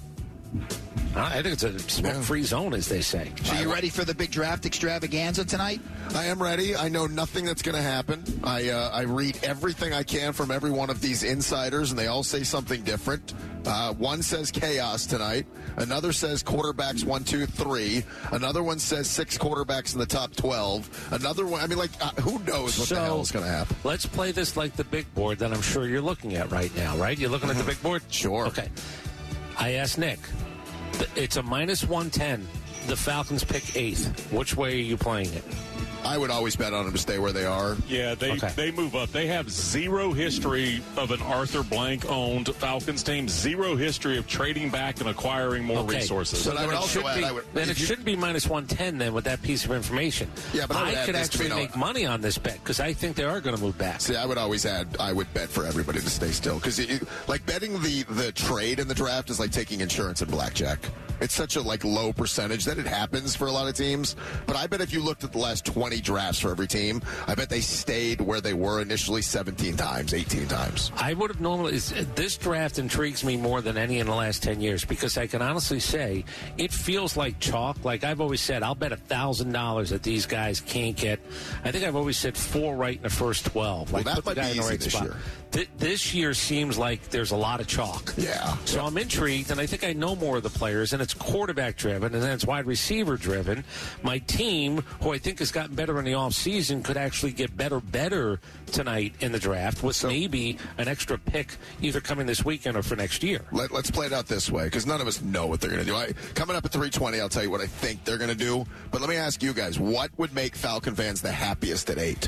I think it's a smoke-free zone, as they say. So you ready for the big draft extravaganza tonight? I am ready. I know nothing that's going to happen. I read everything I can from every one of these insiders, and they all say something different. One says chaos tonight. Another says quarterbacks 1, 2, 3. Another one says 6 quarterbacks in the top 12. Another one, who knows what the hell is going to happen? Let's play this like the big board that I'm sure you're looking at right now, right? You're looking at the big board? Sure. Okay. I asked Nick. It's a -110. The Falcons pick 8th. Which way are you playing it? I would always bet on them to stay where they are. Yeah, they move up. They have zero history of an Arthur Blank-owned Falcons team, zero history of trading back and acquiring more resources. So I would also add, then it shouldn't be minus 110 then with that piece of information. Yeah, but I could actually make money on this bet because I think they are going to move back. See, I would always add, I would bet for everybody to stay still because like betting the trade in the draft is like taking insurance in blackjack. It's such a low percentage that it happens for a lot of teams. But I bet if you looked at the last 20 drafts for every team, I bet they stayed where they were initially 17 times, 18 times. I would have normally. This draft intrigues me more than any in the last 10 years because I can honestly say it feels like chalk. Like I've always said, I'll bet $1,000 that these guys can't get. I think I've always said 4 right in the first 12. Well, that might be easy this year. This year seems like there's a lot of chalk. Yeah. So I'm intrigued, and I think I know more of the players, and it's quarterback driven, and then it's wide receiver driven. My team, who I think has gotten better in the offseason, could actually get better tonight in the draft with maybe an extra pick either coming this weekend or for next year. Let's play it out this way because none of us know what they're going to do. Coming up at 3:20, I'll tell you what I think they're going to do. But let me ask you guys, what would make Falcon fans the happiest at 8?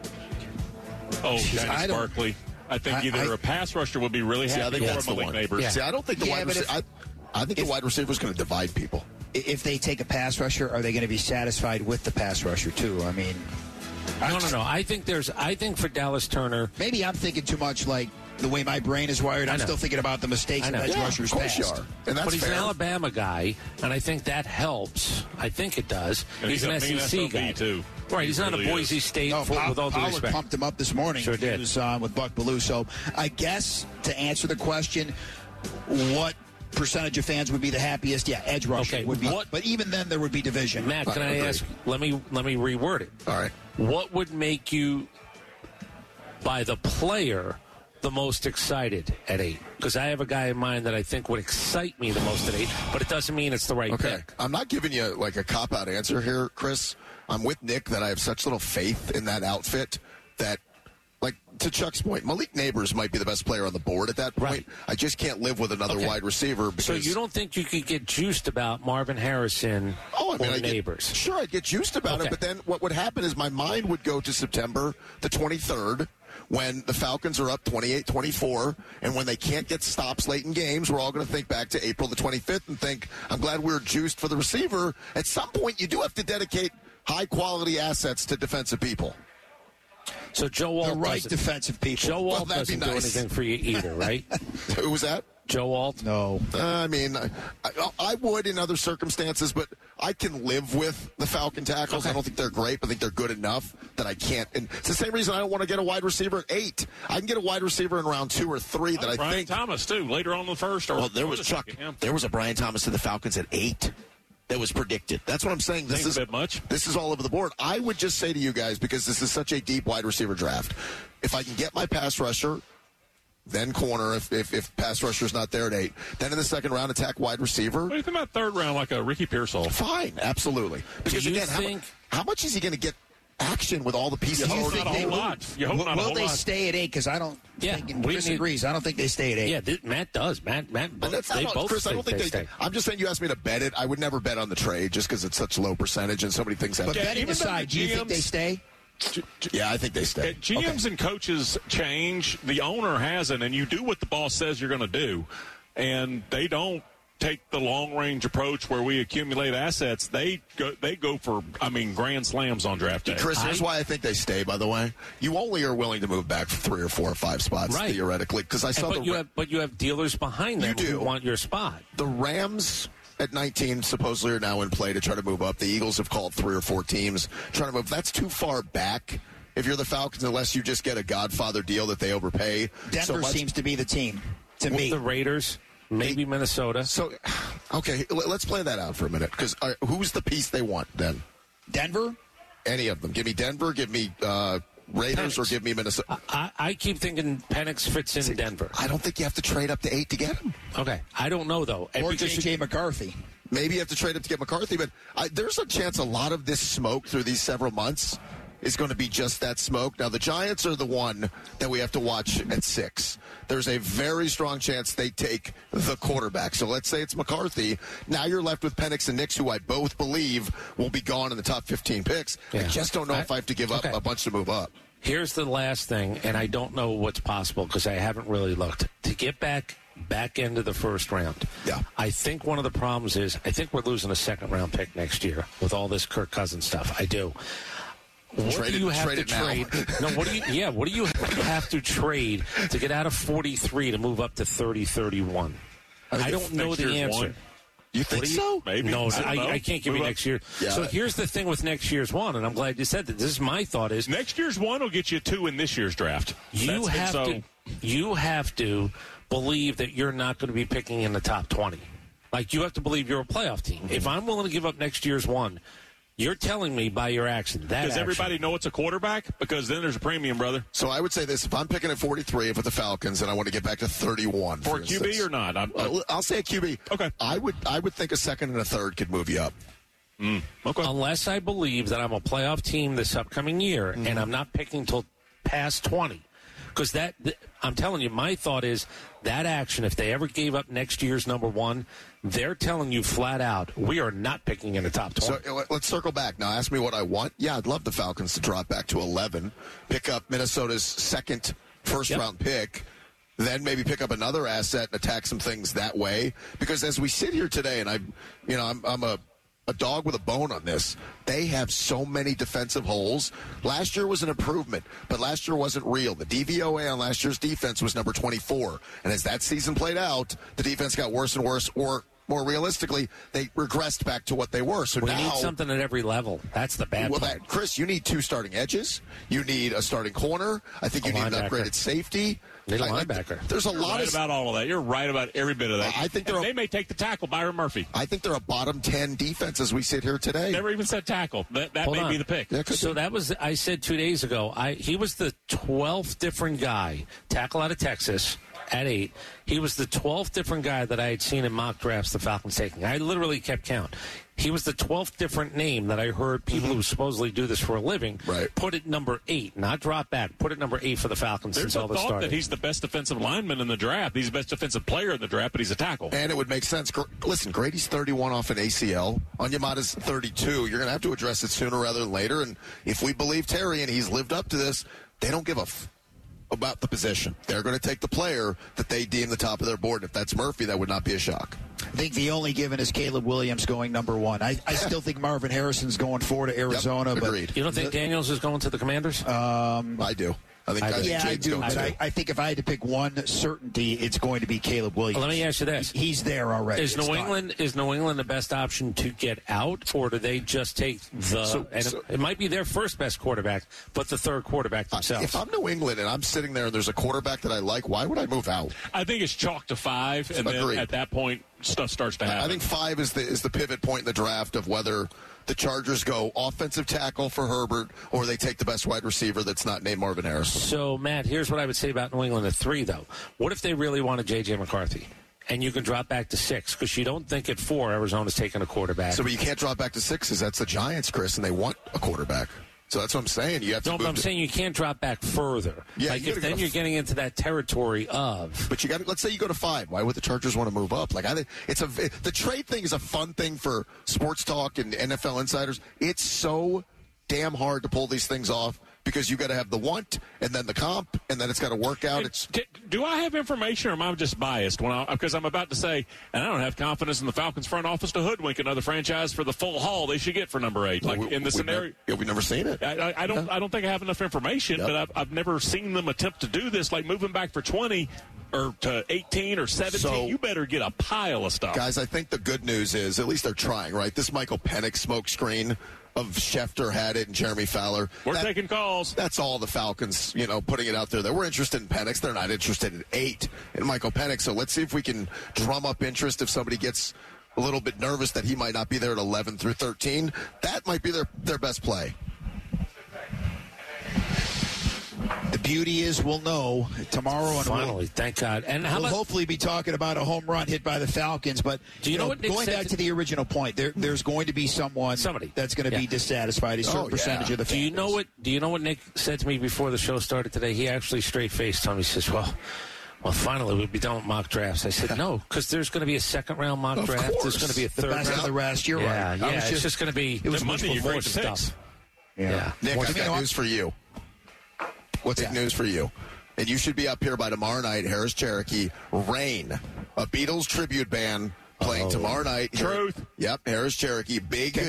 Oh, Dennis Barkley. I think either a pass rusher would be really happy or Malik Neighbors. Yeah. See, I don't think the wide receiver. I think the wide receiver is going to divide people. If they take a pass rusher, are they going to be satisfied with the pass rusher too? I mean, no. I think for Dallas Turner, maybe I'm thinking too much like the way my brain is wired. I'm still thinking about the mistakes that edge rushers past. And but he's an Alabama guy, and I think that helps. I think it does. And he's an SEC guy too. Right, he's not a Boise State with all due respect. Pollard pumped him up this morning. Sure did. He was with Buck Bellew. So I guess to answer the question, what percentage of fans would be the happiest? Yeah, edge rusher would be. But even then, there would be division. Matt, can I ask? Let me reword it. All right. What would make you, by the player, the most excited at 8? Because I have a guy in mind that I think would excite me the most at 8, but it doesn't mean it's the right pick. I'm not giving you a cop-out answer here, Chris. I'm with Nick that I have such little faith in that outfit that, to Chuck's point, Malik Neighbors might be the best player on the board at that point. Right. I just can't live with another wide receiver. Because, so you don't think you could get juiced about Marvin Harrison or Neighbors? Sure, I'd get juiced about it, but then what would happen is my mind would go to September the 23rd, when the Falcons are up 28-24, and when they can't get stops late in games, we're all going to think back to April the 25th and think, I'm glad we were juiced for the receiver. At some point, you do have to dedicate high-quality assets to defensive people. So Joe Alt the right defensive people. Joe Alt doesn't do anything for you either, right? Who was that? Joe Alt? No. I mean, I would in other circumstances, but I can live with the Falcon tackles. I don't think they're great, but I think they're good enough that I can't. And it's the same reason I don't want to get a wide receiver at 8. I can get a wide receiver in round 2 or 3 that I Brian think. Thomas, too, later on in the first. Or there was Chuck. There was a Brian Thomas to the Falcons at 8. That was predicted. That's what I'm saying. This is a bit much. This is all over the board. I would just say to you guys, because this is such a deep wide receiver draft, if I can get my pass rusher, then corner if pass rusher's not there at 8, then in the second round attack wide receiver. What do you think about third round like a Ricky Pearsall? Fine, absolutely. Because again, how much is he going to get action with all the pieces? Will they stay at 8? Because I don't think, and Chris agrees, I don't think they stay at 8. Yeah, Matt does. Matt that's they not, both Chris, I don't think they stay. I'm just saying you asked me to bet it. I would never bet on the trade just because it's such low percentage and so many things happen. But betting aside, do you think they stay? Yeah, I think they stay. GMs and coaches change. The owner hasn't, and you do what the boss says you're going to do. And they don't take the long-range approach where we accumulate assets. They go for, grand slams on draft day. Chris, here's why I think they stay, by the way. You only are willing to move back 3 or 4 or 5 spots, theoretically. Because I saw but you have dealers behind them who want your spot. The Rams at 19 supposedly are now in play to try to move up. The Eagles have called 3 or 4 teams trying to move. That's too far back if you're the Falcons, unless you just get a Godfather deal that they overpay. Denver seems to be the team to me. The Raiders, maybe Minnesota. So, okay, let's play that out for a minute. Because who's the piece they want then? Denver? Any of them. Give me Denver, give me Raiders, Penix. or give me Minnesota. I keep thinking Penix fits in Denver. I don't think you have to trade up to 8 to get him. Okay. I don't know, though. Or J.J. McCarthy. Maybe you have to trade up to get McCarthy, but there's a chance a lot of this smoke through these several months is going to be just that smoke. Now, the Giants are the one that we have to watch at 6. There's a very strong chance they take the quarterback. So let's say it's McCarthy. Now you're left with Penix and Nix, who I both believe will be gone in the top 15 picks. Yeah. I just don't know if I have to give up a bunch to move up. Here's the last thing, and I don't know what's possible because I haven't really looked. To get back into the first round. Yeah. I think one of the problems is I think we're losing a second-round pick next year with all this Kirk Cousins stuff. I do. What do you have to trade? No, what do you have to trade to get out of 43 to move up to 30-31? I don't know the answer. You think so? Maybe. No, I can't give you next year. Yeah. So here's the thing with next year's one, and I'm glad you said that. This is my thought is next year's one will get you 2 in this year's draft. You have to believe that you're not going to be picking in the top 20. Like, you have to believe you're a playoff team. Mm-hmm. If I'm willing to give up next year's one, you're telling me by your action that does everybody know it's a quarterback? Because then there's a premium, brother. So I would say this: if I'm picking at 43 for the Falcons, and I want to get back to 31 for a QB or not, I'll say a QB. Okay, I would think a second and a third could move you up. Okay. Unless I believe that I'm a playoff team this upcoming year, and I'm not picking till past 20. Because I'm telling you, my thought is that action, if they ever gave up next year's number one, they're telling you flat out, we are not picking in the top 20. So let's circle back. Now, ask me what I want. Yeah, I'd love the Falcons to drop back to 11, pick up Minnesota's second first-round pick, then maybe pick up another asset and attack some things that way. Because as we sit here today, and I'm a dog with a bone on this. They have so many defensive holes. Last year was an improvement, but last year wasn't real. The DVOA on last year's defense was number 24. And as that season played out, the defense got worse and worse, or more realistically, they regressed back to what they were. So we need something at every level. That's the bad part. Chris, you need 2 starting edges. You need a starting corner. I think you need an upgraded safety. Need a linebacker. There's a lot about all of that. You're right about every bit of that. I think they may take the tackle, Byron Murphy. I think they're a bottom 10 defense as we sit here today. Never even said tackle. That may be the pick. So that was, I said 2 days ago, he was the 12th different guy, tackle out of Texas at 8. He was the 12th different guy that I had seen in mock drafts the Falcons taking. I literally kept count. He was the 12th different name that I heard people who supposedly do this for a living put at number 8, not drop back, put it number 8 for the Falcons since all this started. There's a thought that he's the best defensive lineman in the draft. He's the best defensive player in the draft, but he's a tackle. And it would make sense. Listen, Grady's 31 off an ACL. Onyemata's 32. You're going to have to address it sooner rather than later. And if we believe Terry and he's lived up to this, they don't give a about the position. They're going to take the player that they deem the top of their board. If that's Murphy, that would not be a shock. I think the only given is Caleb Williams going number 1. I still think Marvin Harrison's going 4 to Arizona. Yep, agreed. But you don't think Daniels is going to the Commanders? I do. I think I do. But I think if I had to pick one certainty, it's going to be Caleb Williams. Well, let me ask you this: he's there already. Is New England the best option to get out, or do they just take it might be their first best quarterback, but the third quarterback themselves? If I'm New England and I'm sitting there and there's a quarterback that I like, why would I move out? I think it's chalk to 5, and then at that point, stuff starts to happen. I think 5 is the pivot point in the draft of whether the Chargers go offensive tackle for Herbert or they take the best wide receiver that's not named Marvin Harrison. So, Matt, here's what I would say about New England at 3, though. What if they really wanted J.J. McCarthy? And you can drop back to 6 because you don't think at 4 Arizona's taking a quarterback. So, but you can't drop back to 6 because that's the Giants, Chris, and they want a quarterback. So that's what I'm saying. You have to. No, but I'm saying you can't drop back further. Yeah, like if then you're getting into that territory of. But you got. Let's say you go to 5. Why would the Chargers want to move up? Like I think the trade thing is a fun thing for sports talk and NFL insiders. It's so damn hard to pull these things off because you got to have the want and then the comp and then it's got to work out. Do I have information or am I just biased because I'm about to say, and I don't have confidence in the Falcons front office to hoodwink another franchise for the full haul they should get for number 8. Like in the scenario, we've never seen it. I don't think I have enough information, but I've never seen them attempt to do this. Like moving back for 20 or to 18 or 17, so, you better get a pile of stuff, guys. I think the good news is at least they're trying. Right, this Michael Penix smoke screen of Schefter had it and Jeremy Fowler. We're taking calls. That's all the Falcons, putting it out there. We're interested in Penix. They're not interested in 8 and Michael Penix. So let's see if we can drum up interest if somebody gets a little bit nervous that he might not be there at 11 through 13. That might be their best play. The beauty is we'll know tomorrow. And finally, thank God. And we'll hopefully be talking about a home run hit by the Falcons. But do you know what Nick going back to the original point, there's going to be somebody that's going to be dissatisfied. A certain percentage of the fans. Do you know what Nick said to me before the show started today? He actually straight-faced told me, he says, well, finally, we'll be done with mock drafts. I said, no, because there's going to be a second-round mock draft. Course. There's going to be a third round. The best of the rest, you're right. Yeah, it's just going to be much more stuff. Yeah. Nick, I've got news for you. What's news for you? And you should be up here by tomorrow night, Harris Cherokee. Rain, a Beatles tribute band playing tomorrow night. Truth. Yep, Harris Cherokee. Big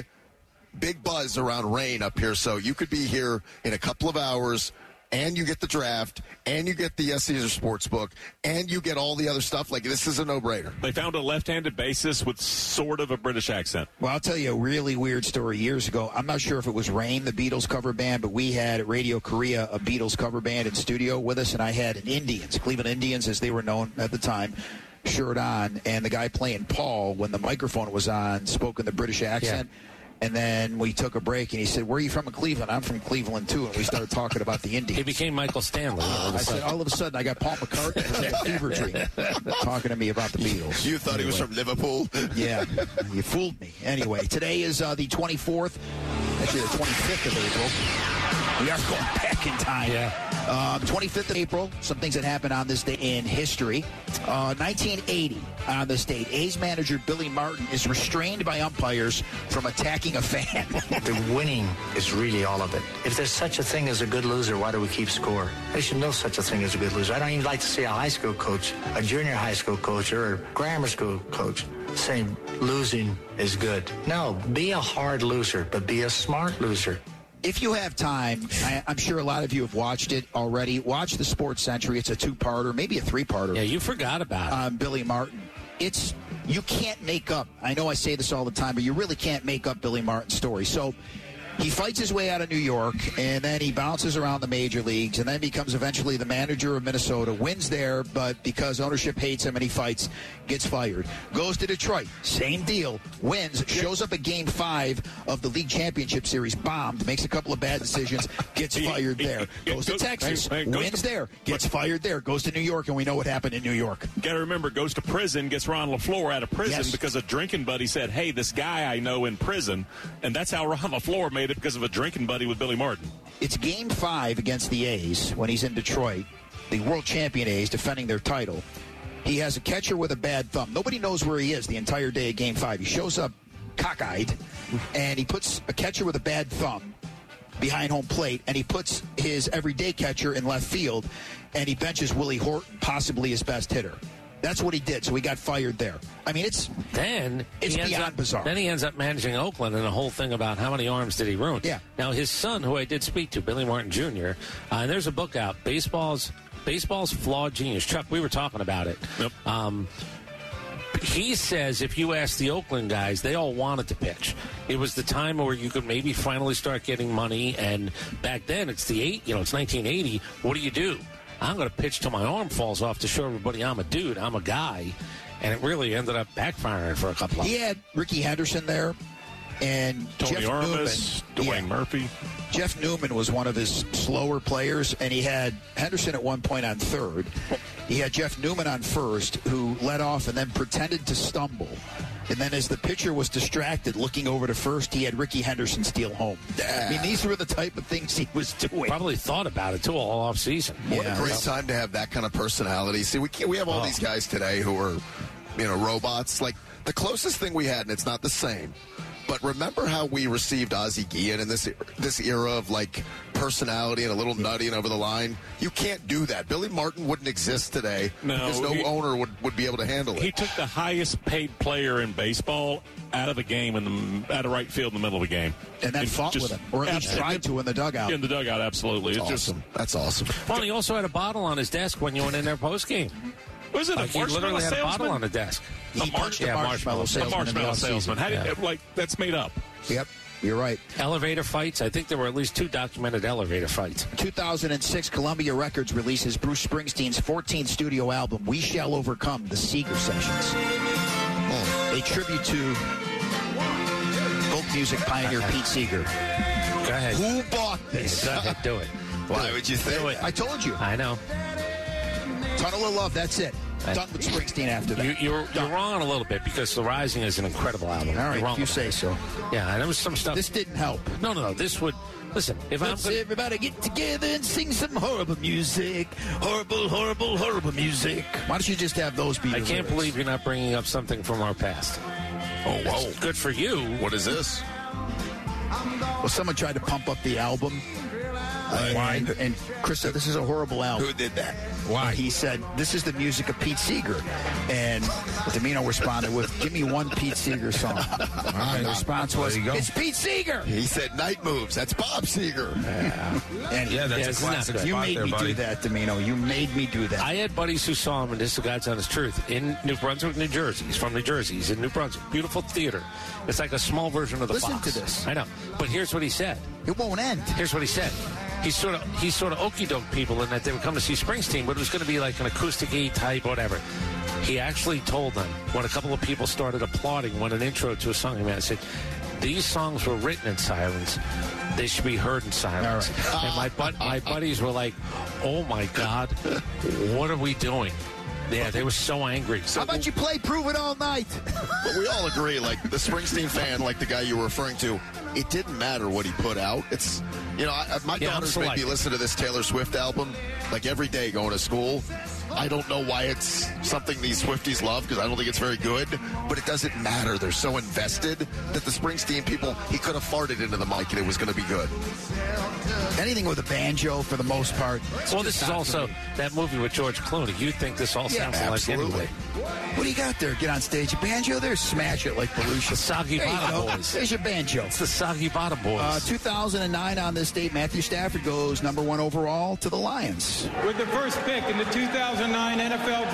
buzz around Rain up here. So you could be here in a couple of hours, and you get the draft, and you get the Caesar Sportsbook, and you get all the other stuff. Like, this is a no-brainer. They found a left-handed bassist with sort of a British accent. Well, I'll tell you a really weird story. Years ago, I'm not sure if it was Rain, the Beatles cover band, but we had at Radio Korea a Beatles cover band in studio with us, and I had an Indians, Cleveland Indians, as they were known at the time, shirt on, and the guy playing Paul, when the microphone was on, spoke in the British accent. Yeah. And then we took a break, and he said, where are you from in Cleveland? I'm from Cleveland, too. And we started talking about the Indians. He became Michael Stanley. I said, all of a sudden, I got Paul McCartney from a fever dream talking to me about the Beatles. You thought he was from Liverpool? Yeah. You fooled me. Anyway, today is the 24th, actually the 25th of April. We are going back in time. Yeah. 25th of April, some things that happened on this day in history. 1980, on this date, A's manager Billy Martin is restrained by umpires from attacking a fan. The winning is really all of it. If there's such a thing as a good loser, why do we keep score? There should no such a thing as a good loser. I don't even like to see a high school coach, a junior high school coach, or a grammar school coach saying losing is good. No, be a hard loser, but be a smart loser. If you have time, I'm sure a lot of you have watched it already. Watch the Sports Century. It's a two-parter, maybe a three-parter. Yeah, you forgot about it. Billy Martin. You can't make up. I know I say this all the time, but you really can't make up Billy Martin's story. So he fights his way out of New York, and then he bounces around the major leagues, and then becomes eventually the manager of Minnesota, wins there, but because ownership hates him and he fights, gets fired. Goes to Detroit, same deal, wins, shows up at Game 5 of the League Championship Series, bombed, makes a couple of bad decisions, gets fired there. Goes to Texas, wins there, gets fired there, goes to New York, and we know what happened in New York. Got to remember, goes to prison, gets Ron LaFleur out of prison because a drinking buddy said, hey, this guy I know in prison, and that's how Ron LaFleur made it, because of a drinking buddy with Billy Martin. It's Game 5 against the A's when he's in Detroit, the world champion A's defending their title. He has a catcher with a bad thumb. Nobody knows where he is the entire day of Game 5. He shows up cockeyed, and he puts a catcher with a bad thumb behind home plate, and he puts his everyday catcher in left field, and he benches Willie Horton, possibly his best hitter. That's what he did, so he got fired there. I mean, it's beyond bizarre. Then he ends up managing Oakland, and the whole thing about how many arms did he ruin. Yeah. Now, his son, who I did speak to, Billy Martin Jr., and there's a book out, Baseball's Flawed Genius. Chuck, we were talking about it. Yep. He says if you ask the Oakland guys, they all wanted to pitch. It was the time where you could maybe finally start getting money, and back then, it's 1980. What do you do? I'm going to pitch till my arm falls off to show everybody I'm a dude, I'm a guy. And it really ended up backfiring for a couple of them. He had Ricky Henderson there and Tony Jeff Armas, Dwayne Murphy. Jeff Newman was one of his slower players, and he had Henderson at one point on third. He had Jeff Newman on first, who led off and then pretended to stumble. And then as the pitcher was distracted looking over to first, he had Ricky Henderson steal home. I mean, these were the type of things he was doing. Probably thought about it, too, all off season. What a great time to have that kind of personality. See, we have all these guys today who are, robots. Like, the closest thing we had, and it's not the same, but remember how we received Ozzie Guillen in this era of, like, personality and a little nutty and over the line? You can't do that. Billy Martin wouldn't exist today because no owner would be able to handle it. He took the highest paid player in baseball out of a game, out of right field in the middle of a game. And then fought with him, or at least tried to in the dugout. In the dugout, absolutely. That's awesome. That's awesome. Well, he also had a bottle on his desk when you went in there post-game. Was it like a he marshmallow literally had salesman? a bottle on the desk. He punched a marshmallow salesman. A marshmallow salesman. How did that's made up. Yep. You're right. Elevator fights. I think there were at least 2 documented elevator fights. 2006, Columbia Records releases Bruce Springsteen's 14th studio album, We Shall Overcome, the Seeger Sessions. A tribute to folk music pioneer Pete Seeger. Go ahead. Who bought this? Go ahead, do it. Why would you think? I told you. I know. Tunnel of Love, that's it. Done with Springsteen after that. You're wrong a little bit because The Rising is an incredible album. All right, if you say so. Yeah, and there was some stuff. This didn't help. No. This would. Listen, if everybody get together and sing some horrible music. Horrible music. Why don't you just have those be I can't lyrics? believe you're not bringing up something from our past. Oh, wow. Good for you. What is this? Well, someone tried to pump up the album. And Chris said, this is a horrible album. Who did that? Why? He said, this is the music of Pete Seeger. And Domino responded with, give me one Pete Seeger song. And the response was, it's Pete Seeger. He said, Night Moves. That's Bob Seger. Yeah. And that's a classic. You made me buddy. do that, Domino. You made me do that. I had buddies who saw him, and this is the God's honest truth, in New Brunswick, New Jersey. He's from New Jersey. He's in New Brunswick. Beautiful theater. It's like a small version of the Listen Fox. to this. I know. But here's what he said. It won't end. Here's what he said. He sort of okey-doke people in that they would come to see Springsteen, but it was going to be like an acoustic-y type, whatever. He actually told them, when a couple of people started applauding when an intro to a song came out, he said, these songs were written in silence. They should be heard in silence. All right. And my buddies were like, oh, my God, what are we doing? Yeah, they were so angry. How about you play Prove It All Night? But we all agree, like the Springsteen fan, like the guy you were referring to, it didn't matter what he put out. It's, my daughters make me listen to this Taylor Swift album like every day going to school. I don't know why it's something these Swifties love because I don't think it's very good, but it doesn't matter. They're so invested that the Springsteen people, he could have farted into the mic and it was going to be good. Anything with a banjo for the most part. Well, this is also that movie with George Clooney. You think this all sounds like anyway. What do you got there? Get on stage. A banjo there? Smash it like Belushi. The Soggy Bottom Boys. There's your banjo. It's the Soggy Bottom Boys. 2009 on this date, Matthew Stafford goes number 1 overall to the Lions. With the first pick in the 2009 NFL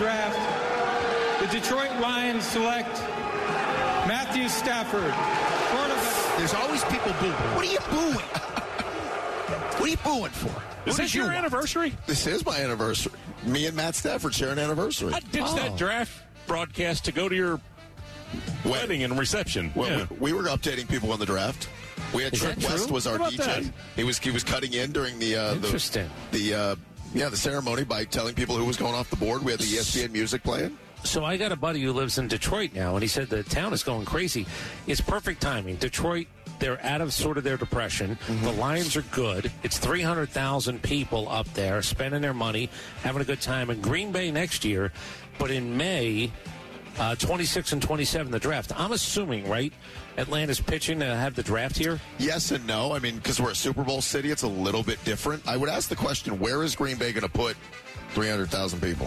Draft, the Detroit Lions select Matthew Stafford. There's always people booing. What are you booing? What are you booing for? Is this your anniversary? This is my anniversary. Me and Matt Stafford share an anniversary. I ditched that draft broadcast to go to your wedding and reception. Well, we were updating people on the draft. We had Trent West was our DJ. That? He was cutting in during the ceremony by telling people who was going off the board. We had the ESPN music playing. So I got a buddy who lives in Detroit now, and he said the town is going crazy. It's perfect timing. Detroit, they're out of sort of their depression. Mm-hmm. The Lions are good. It's 300,000 people up there spending their money, having a good time. In Green Bay next year, but in May, 26 and 27, the draft. I'm assuming, right, Atlanta's pitching to have the draft here? Yes and no. I mean, because we're a Super Bowl city, it's a little bit different. I would ask the question, where is Green Bay going to put 300,000 people?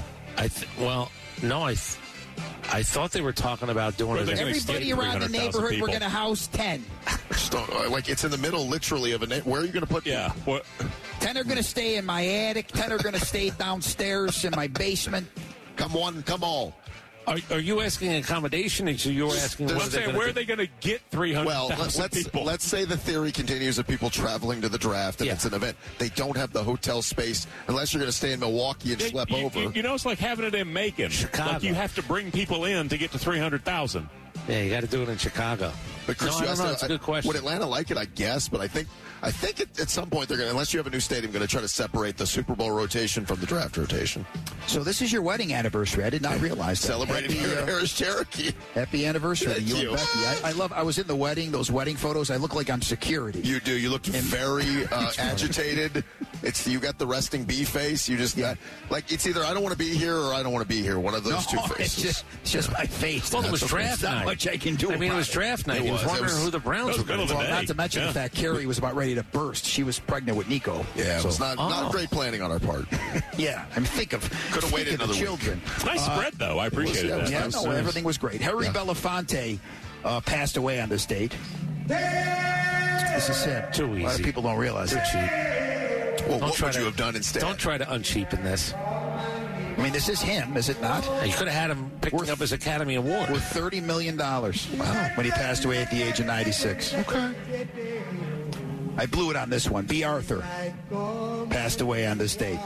I thought they were talking about doing it. Everybody around the neighborhood, we're going to house 10. Like, it's in the middle, literally, of where are you going to put them? Yeah. 10 are going to stay in my attic. 10 are going to stay downstairs in my basement. Come one, come all. Are you asking accommodation? Or you're asking where are they going to get 300,000 people? Let's say the theory continues of people traveling to the draft and it's an event. They don't have the hotel space unless you're going to stay in Milwaukee and schlep over. You know, it's like having it in Macon. Chicago. Like you have to bring people in to get to 300,000. Yeah, you got to do it in Chicago. But Chris, That's a good question. Would Atlanta like it? I guess, but I think at some point they're going to, unless you have a new stadium, going to try to separate the Super Bowl rotation from the draft rotation. So this is your wedding anniversary. I did not realize that. Celebrating here at Harris Cherokee. Happy anniversary to you and Becky. I was in the wedding, those wedding photos. I look like I'm security. You do. You looked very agitated. You got the resting bee face. You just got, like, it's either I don't want to be here or I don't want to be here. One of those two faces. It's just my face. Well, it was draft night. Not much I can do. I mean, it was draft night. He was wondering who the Browns were going to play. Not to mention the fact Carrie was about ready to burst. She was pregnant with Nico. Yeah, it was not great planning on our part. Yeah, I mean, could have waited another children. Nice spread, though. I appreciate it. Yeah, everything was great. Harry Belafonte passed away on this date. This is sad. Too easy. A lot of people don't realize it. Cheap. Well, what would you have done instead? Don't try to uncheapen this. I mean, this is him, is it not? You could have had him picking up his Academy Award. Worth $30 million. Wow. When he passed away at the age of 96. Okay. I blew it on this one. B. Arthur passed away on this date.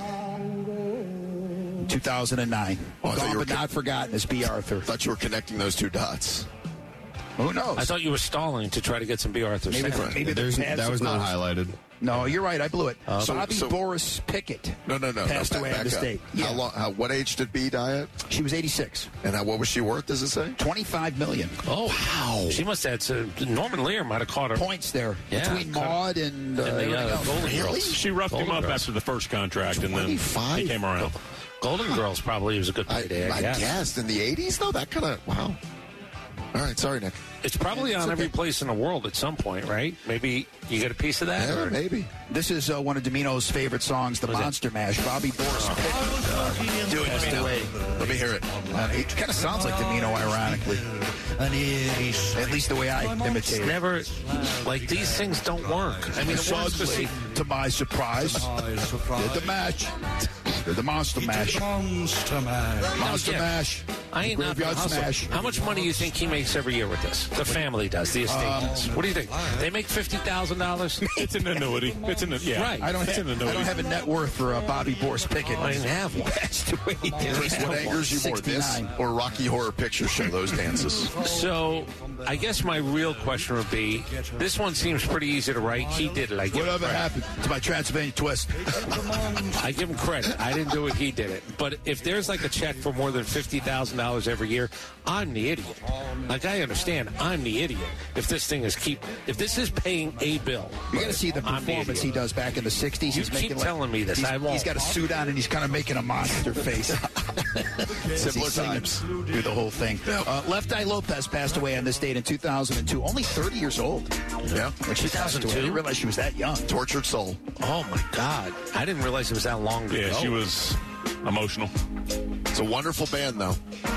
2009. Gone but not forgotten as B. Arthur. I thought you were connecting those two dots. Who knows? I thought you were stalling to try to get some B. Arthur. Maybe that was not highlighted. No, you're right. I blew it. So Boris Pickett. No. Passed away on this date. Yeah. What age did B die at? She was 86. And what was she worth, does it say? $25 million. Oh, wow. She must have had Norman Lear might have caught her. Points there. Between Maude and Golden Girls. She roughed him up after the first contract, and then he came around. Golden Girls probably was a good payday, I guess. In the 80s, though? That kind of, wow. All right, sorry, Nick. It's probably on every place in the world at some point, right? Maybe you get a piece of that? Yeah, maybe. This is one of Domino's favorite songs, the Monster Mash. Bobby Boris Pickett. Do it, Domino. Let me hear it. It kind of sounds like Domino, ironically. At least the way I imitate it. Never, like, these things don't work. I mean, suddenly, to my surprise, did the match. Did the Monster Mash. Monster Mash. I ain't not gonna hustle. How much money do you think he makes every year with this? The family does. The estate does. What do you think? They make $50,000? It's an annuity. Right. I don't have a net worth for Bobby Boris Pickett. I didn't have one. Passed away. Chris, what angers you more, this or Rocky Horror Picture Show, those dances? So, I guess my real question would be, this one seems pretty easy to write. He did it. Whatever happened to my Transylvania twist? I give him credit. I didn't do it. He did it. But if there's like a check for more than $50,000 every year, I'm the idiot. Like, I understand. I'm the idiot. If this thing is if this is paying a bill. You got to see the performance he does back in the 60s. You keep telling me this. I won't. He's got a suit on and he's kind of making a monster face. Simpler times. Do the whole thing. Left Eye Lopez passed away on this date in 2002. Only 30 years old. Yeah. When she passed away, I didn't realize she was that young. Tortured soul. Oh, my God. I didn't realize it was that long ago. Yeah, she was emotional. It's a wonderful band, though.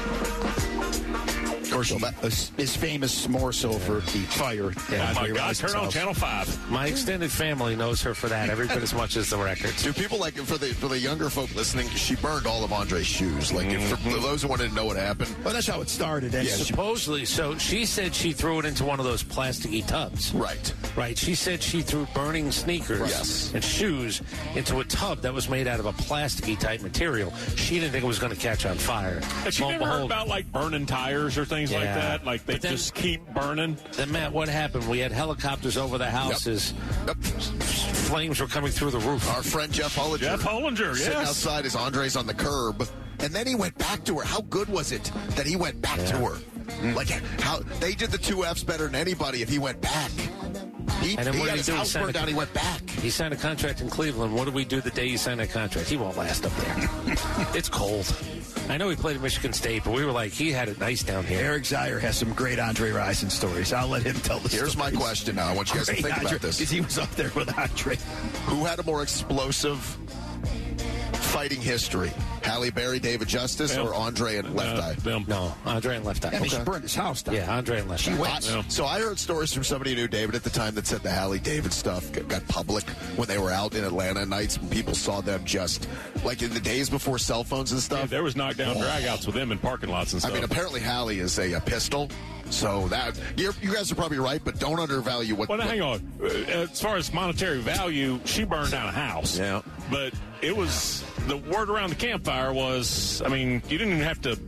Of course, is famous more so for the fire. Yeah, oh, my God. Turn on Channel 5. My extended family knows her for that every bit as much as the records. Do people, like, for the younger folk listening, she burned all of Andre's shoes. Like, for those who wanted to know what happened. Well, that's how it started. Yeah, supposedly. So she said she threw it into one of those plasticky tubs. Right. She said she threw burning sneakers and shoes into a tub that was made out of a plasticky type material. She didn't think it was going to catch on fire. Have you ever heard about, like, burning tires or things like that? Like, they just keep burning? Then, Matt, what happened? We had helicopters over the houses. Flames were coming through the roof. Our friend Jeff Hollinger. Sitting outside as Andre's on the curb. And then he went back to her. How good was it that he went back to her? Like, how they did the 2 F's better than anybody if he went back. He got his house burned down. He went back. He signed a contract in Cleveland. What do we do the day he signed that contract? He won't last up there. It's cold. I know he played at Michigan State, but we were like, he had it nice down here. Eric Zier has some great Andre Rison stories. I'll let him tell the stories. Here's my question now. I want you guys to think about this. Because he was up there with Andre. Who had a more explosive fighting history? Halle Berry, David Justice, or Andre and Left Eye? No, Andre and Left Eye. I mean, she burned his house down. Yeah, Andre and Left Eye. So I heard stories from somebody who knew David at the time that said the Halle David stuff got public when they were out in Atlanta nights. And people saw them just, like in the days before cell phones and stuff. Yeah, there was knockdown dragouts with them in parking lots and stuff. I mean, apparently Halle is a pistol. So that you guys are probably right, but don't undervalue what. Well, hang on. As far as monetary value, she burned down a house. Yeah, but it was the word around the campfire was. I mean, you didn't even have to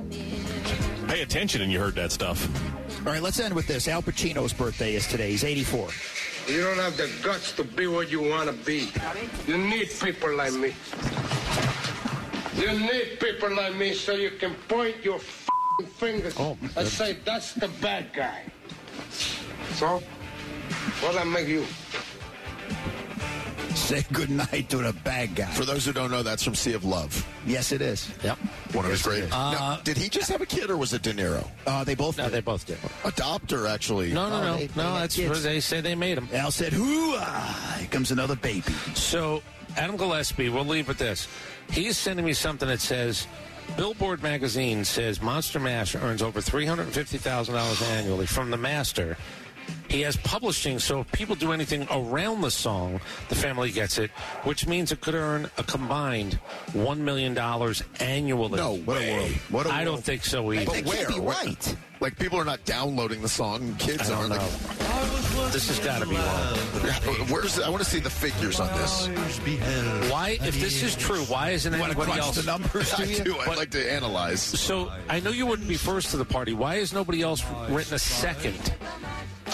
pay attention, and you heard that stuff. All right, let's end with this. Al Pacino's birthday is today. He's 84. You don't have the guts to be what you want to be. You need people like me. You need people like me so you can point your fingers and say, that's the bad guy. So, what'll that make you? Say goodnight to the bad guy. For those who don't know, that's from Sea of Love. Yes, it is. Yep. One of his great. Now, did he just have a kid, or was it De Niro? They both did. No, they both did. Adopt or actually? No, that's what they say they made him. Al said, hoo-ah, here comes another baby. So, Adam Gillespie, we'll leave with this. He's sending me something that says, Billboard magazine says Monster Mash earns over $350,000 annually from the master. He has publishing, so if people do anything around the song, the family gets it, which means it could earn a combined $1 million annually. No way. What a world. I don't think so either. But where? Can't be right. Like, people are not downloading the song. Kids I don't aren't. know. This has got to be wrong. I want to see the figures on this. Why, if this is true, why isn't anybody else? The numbers, I do. I'd like to analyze. So I know you wouldn't be first to the party. Why has nobody else written a second?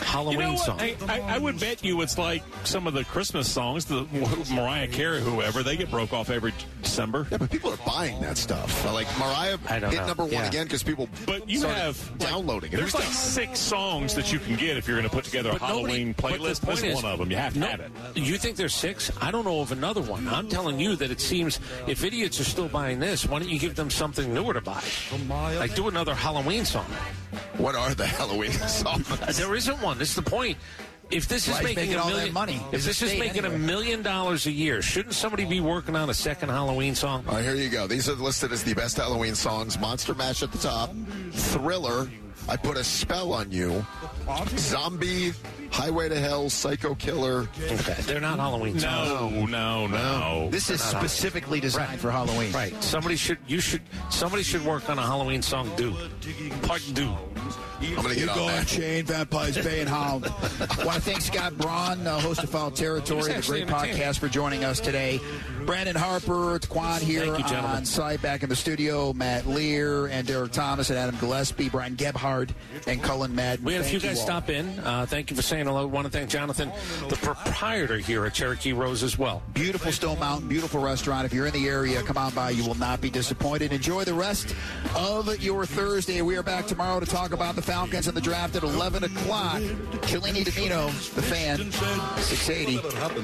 Halloween song. I would bet you it's like some of the Christmas songs, the Mariah Carey, whoever, they get broke off every December. Yeah, but people are buying that stuff. Like Mariah hit number one again because people downloading it. There's like 6 songs that you can get if you're going to put together a Halloween playlist. This is one of them. You have to have it. You think there's 6? I don't know of another one. I'm telling you that it seems if idiots are still buying this, why don't you give them something newer to buy? Like do another Halloween song. What are the Halloween songs? There isn't one. This is the point. If this is making all that money, if this is making $1 million a year, shouldn't somebody be working on a second Halloween song? All right, here you go. These are listed as the best Halloween songs. Monster Mash at the top. Thriller. I Put a Spell on You. Zombie. Highway to Hell. Psycho Killer. Okay, they're not Halloween songs. No. This is specifically designed for Halloween. Right. Somebody should work on a Halloween song. Part 2. I'm going to get on that. Chain, Vampires, Bay, and Hound. I want to thank Scott Braun, host of Foul Territory, the great podcast, for joining us today. Brandon Harper, Taquan here on site, back in the studio. Matt Lear and Derek Thomas and Adam Gillespie, Brian Gebhardt and Cullen Madden. We had a few guys stop in. Thank you for saying hello. I want to thank Jonathan, the proprietor here at Cherokee Rose as well. Beautiful Stone Mountain, beautiful restaurant. If you're in the area, come on by. You will not be disappointed. Enjoy the rest of your Thursday. We are back tomorrow to talk about the Falcons and the draft at 11 o'clock. Cellini Domino, The Fan, 680,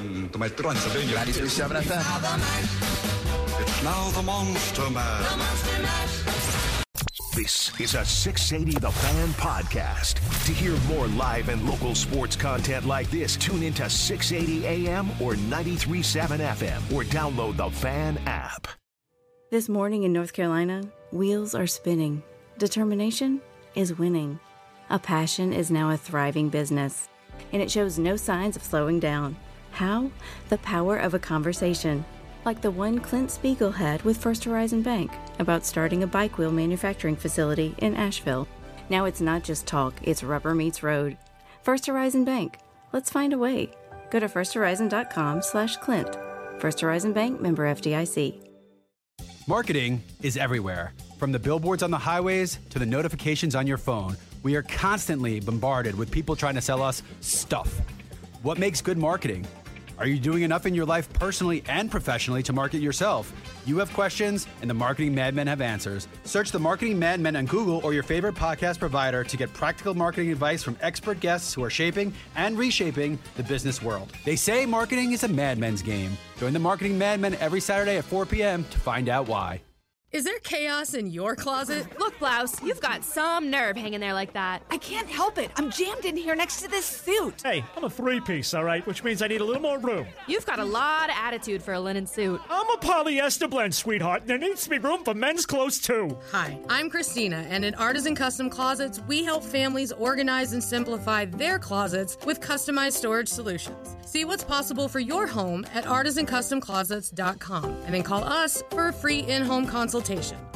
93.7 FM. It's now the Monster Mash. This is a 680 The Fan podcast. To hear more live and local sports content like this, tune into 680 AM or 93.7 FM or download the Fan app. This morning in North Carolina, wheels are spinning. Determination is winning. A passion is now a thriving business, and it shows no signs of slowing down. How? The power of a conversation, like the one Clint Spiegel had with First Horizon Bank about starting a bike wheel manufacturing facility in Asheville. Now it's not just talk, it's rubber meets road. First Horizon Bank. Let's find a way. Go to firsthorizon.com/Clint. First Horizon Bank, member FDIC. Marketing is everywhere. From the billboards on the highways to the notifications on your phone, we are constantly bombarded with people trying to sell us stuff. What makes good marketing? Are you doing enough in your life personally and professionally to market yourself? You have questions, and the Marketing Madmen have answers. Search the Marketing Madmen on Google or your favorite podcast provider to get practical marketing advice from expert guests who are shaping and reshaping the business world. They say marketing is a madman's game. Join the Marketing Madmen every Saturday at 4 p.m. to find out why. Is there chaos in your closet? Look, Blouse, you've got some nerve hanging there like that. I can't help it. I'm jammed in here next to this suit. Hey, I'm a 3-piece, all right, which means I need a little more room. You've got a lot of attitude for a linen suit. I'm a polyester blend, sweetheart, and there needs to be room for men's clothes, too. Hi, I'm Christina, and at Artisan Custom Closets, we help families organize and simplify their closets with customized storage solutions. See what's possible for your home at artisancustomclosets.com, and then call us for a free in-home consultation.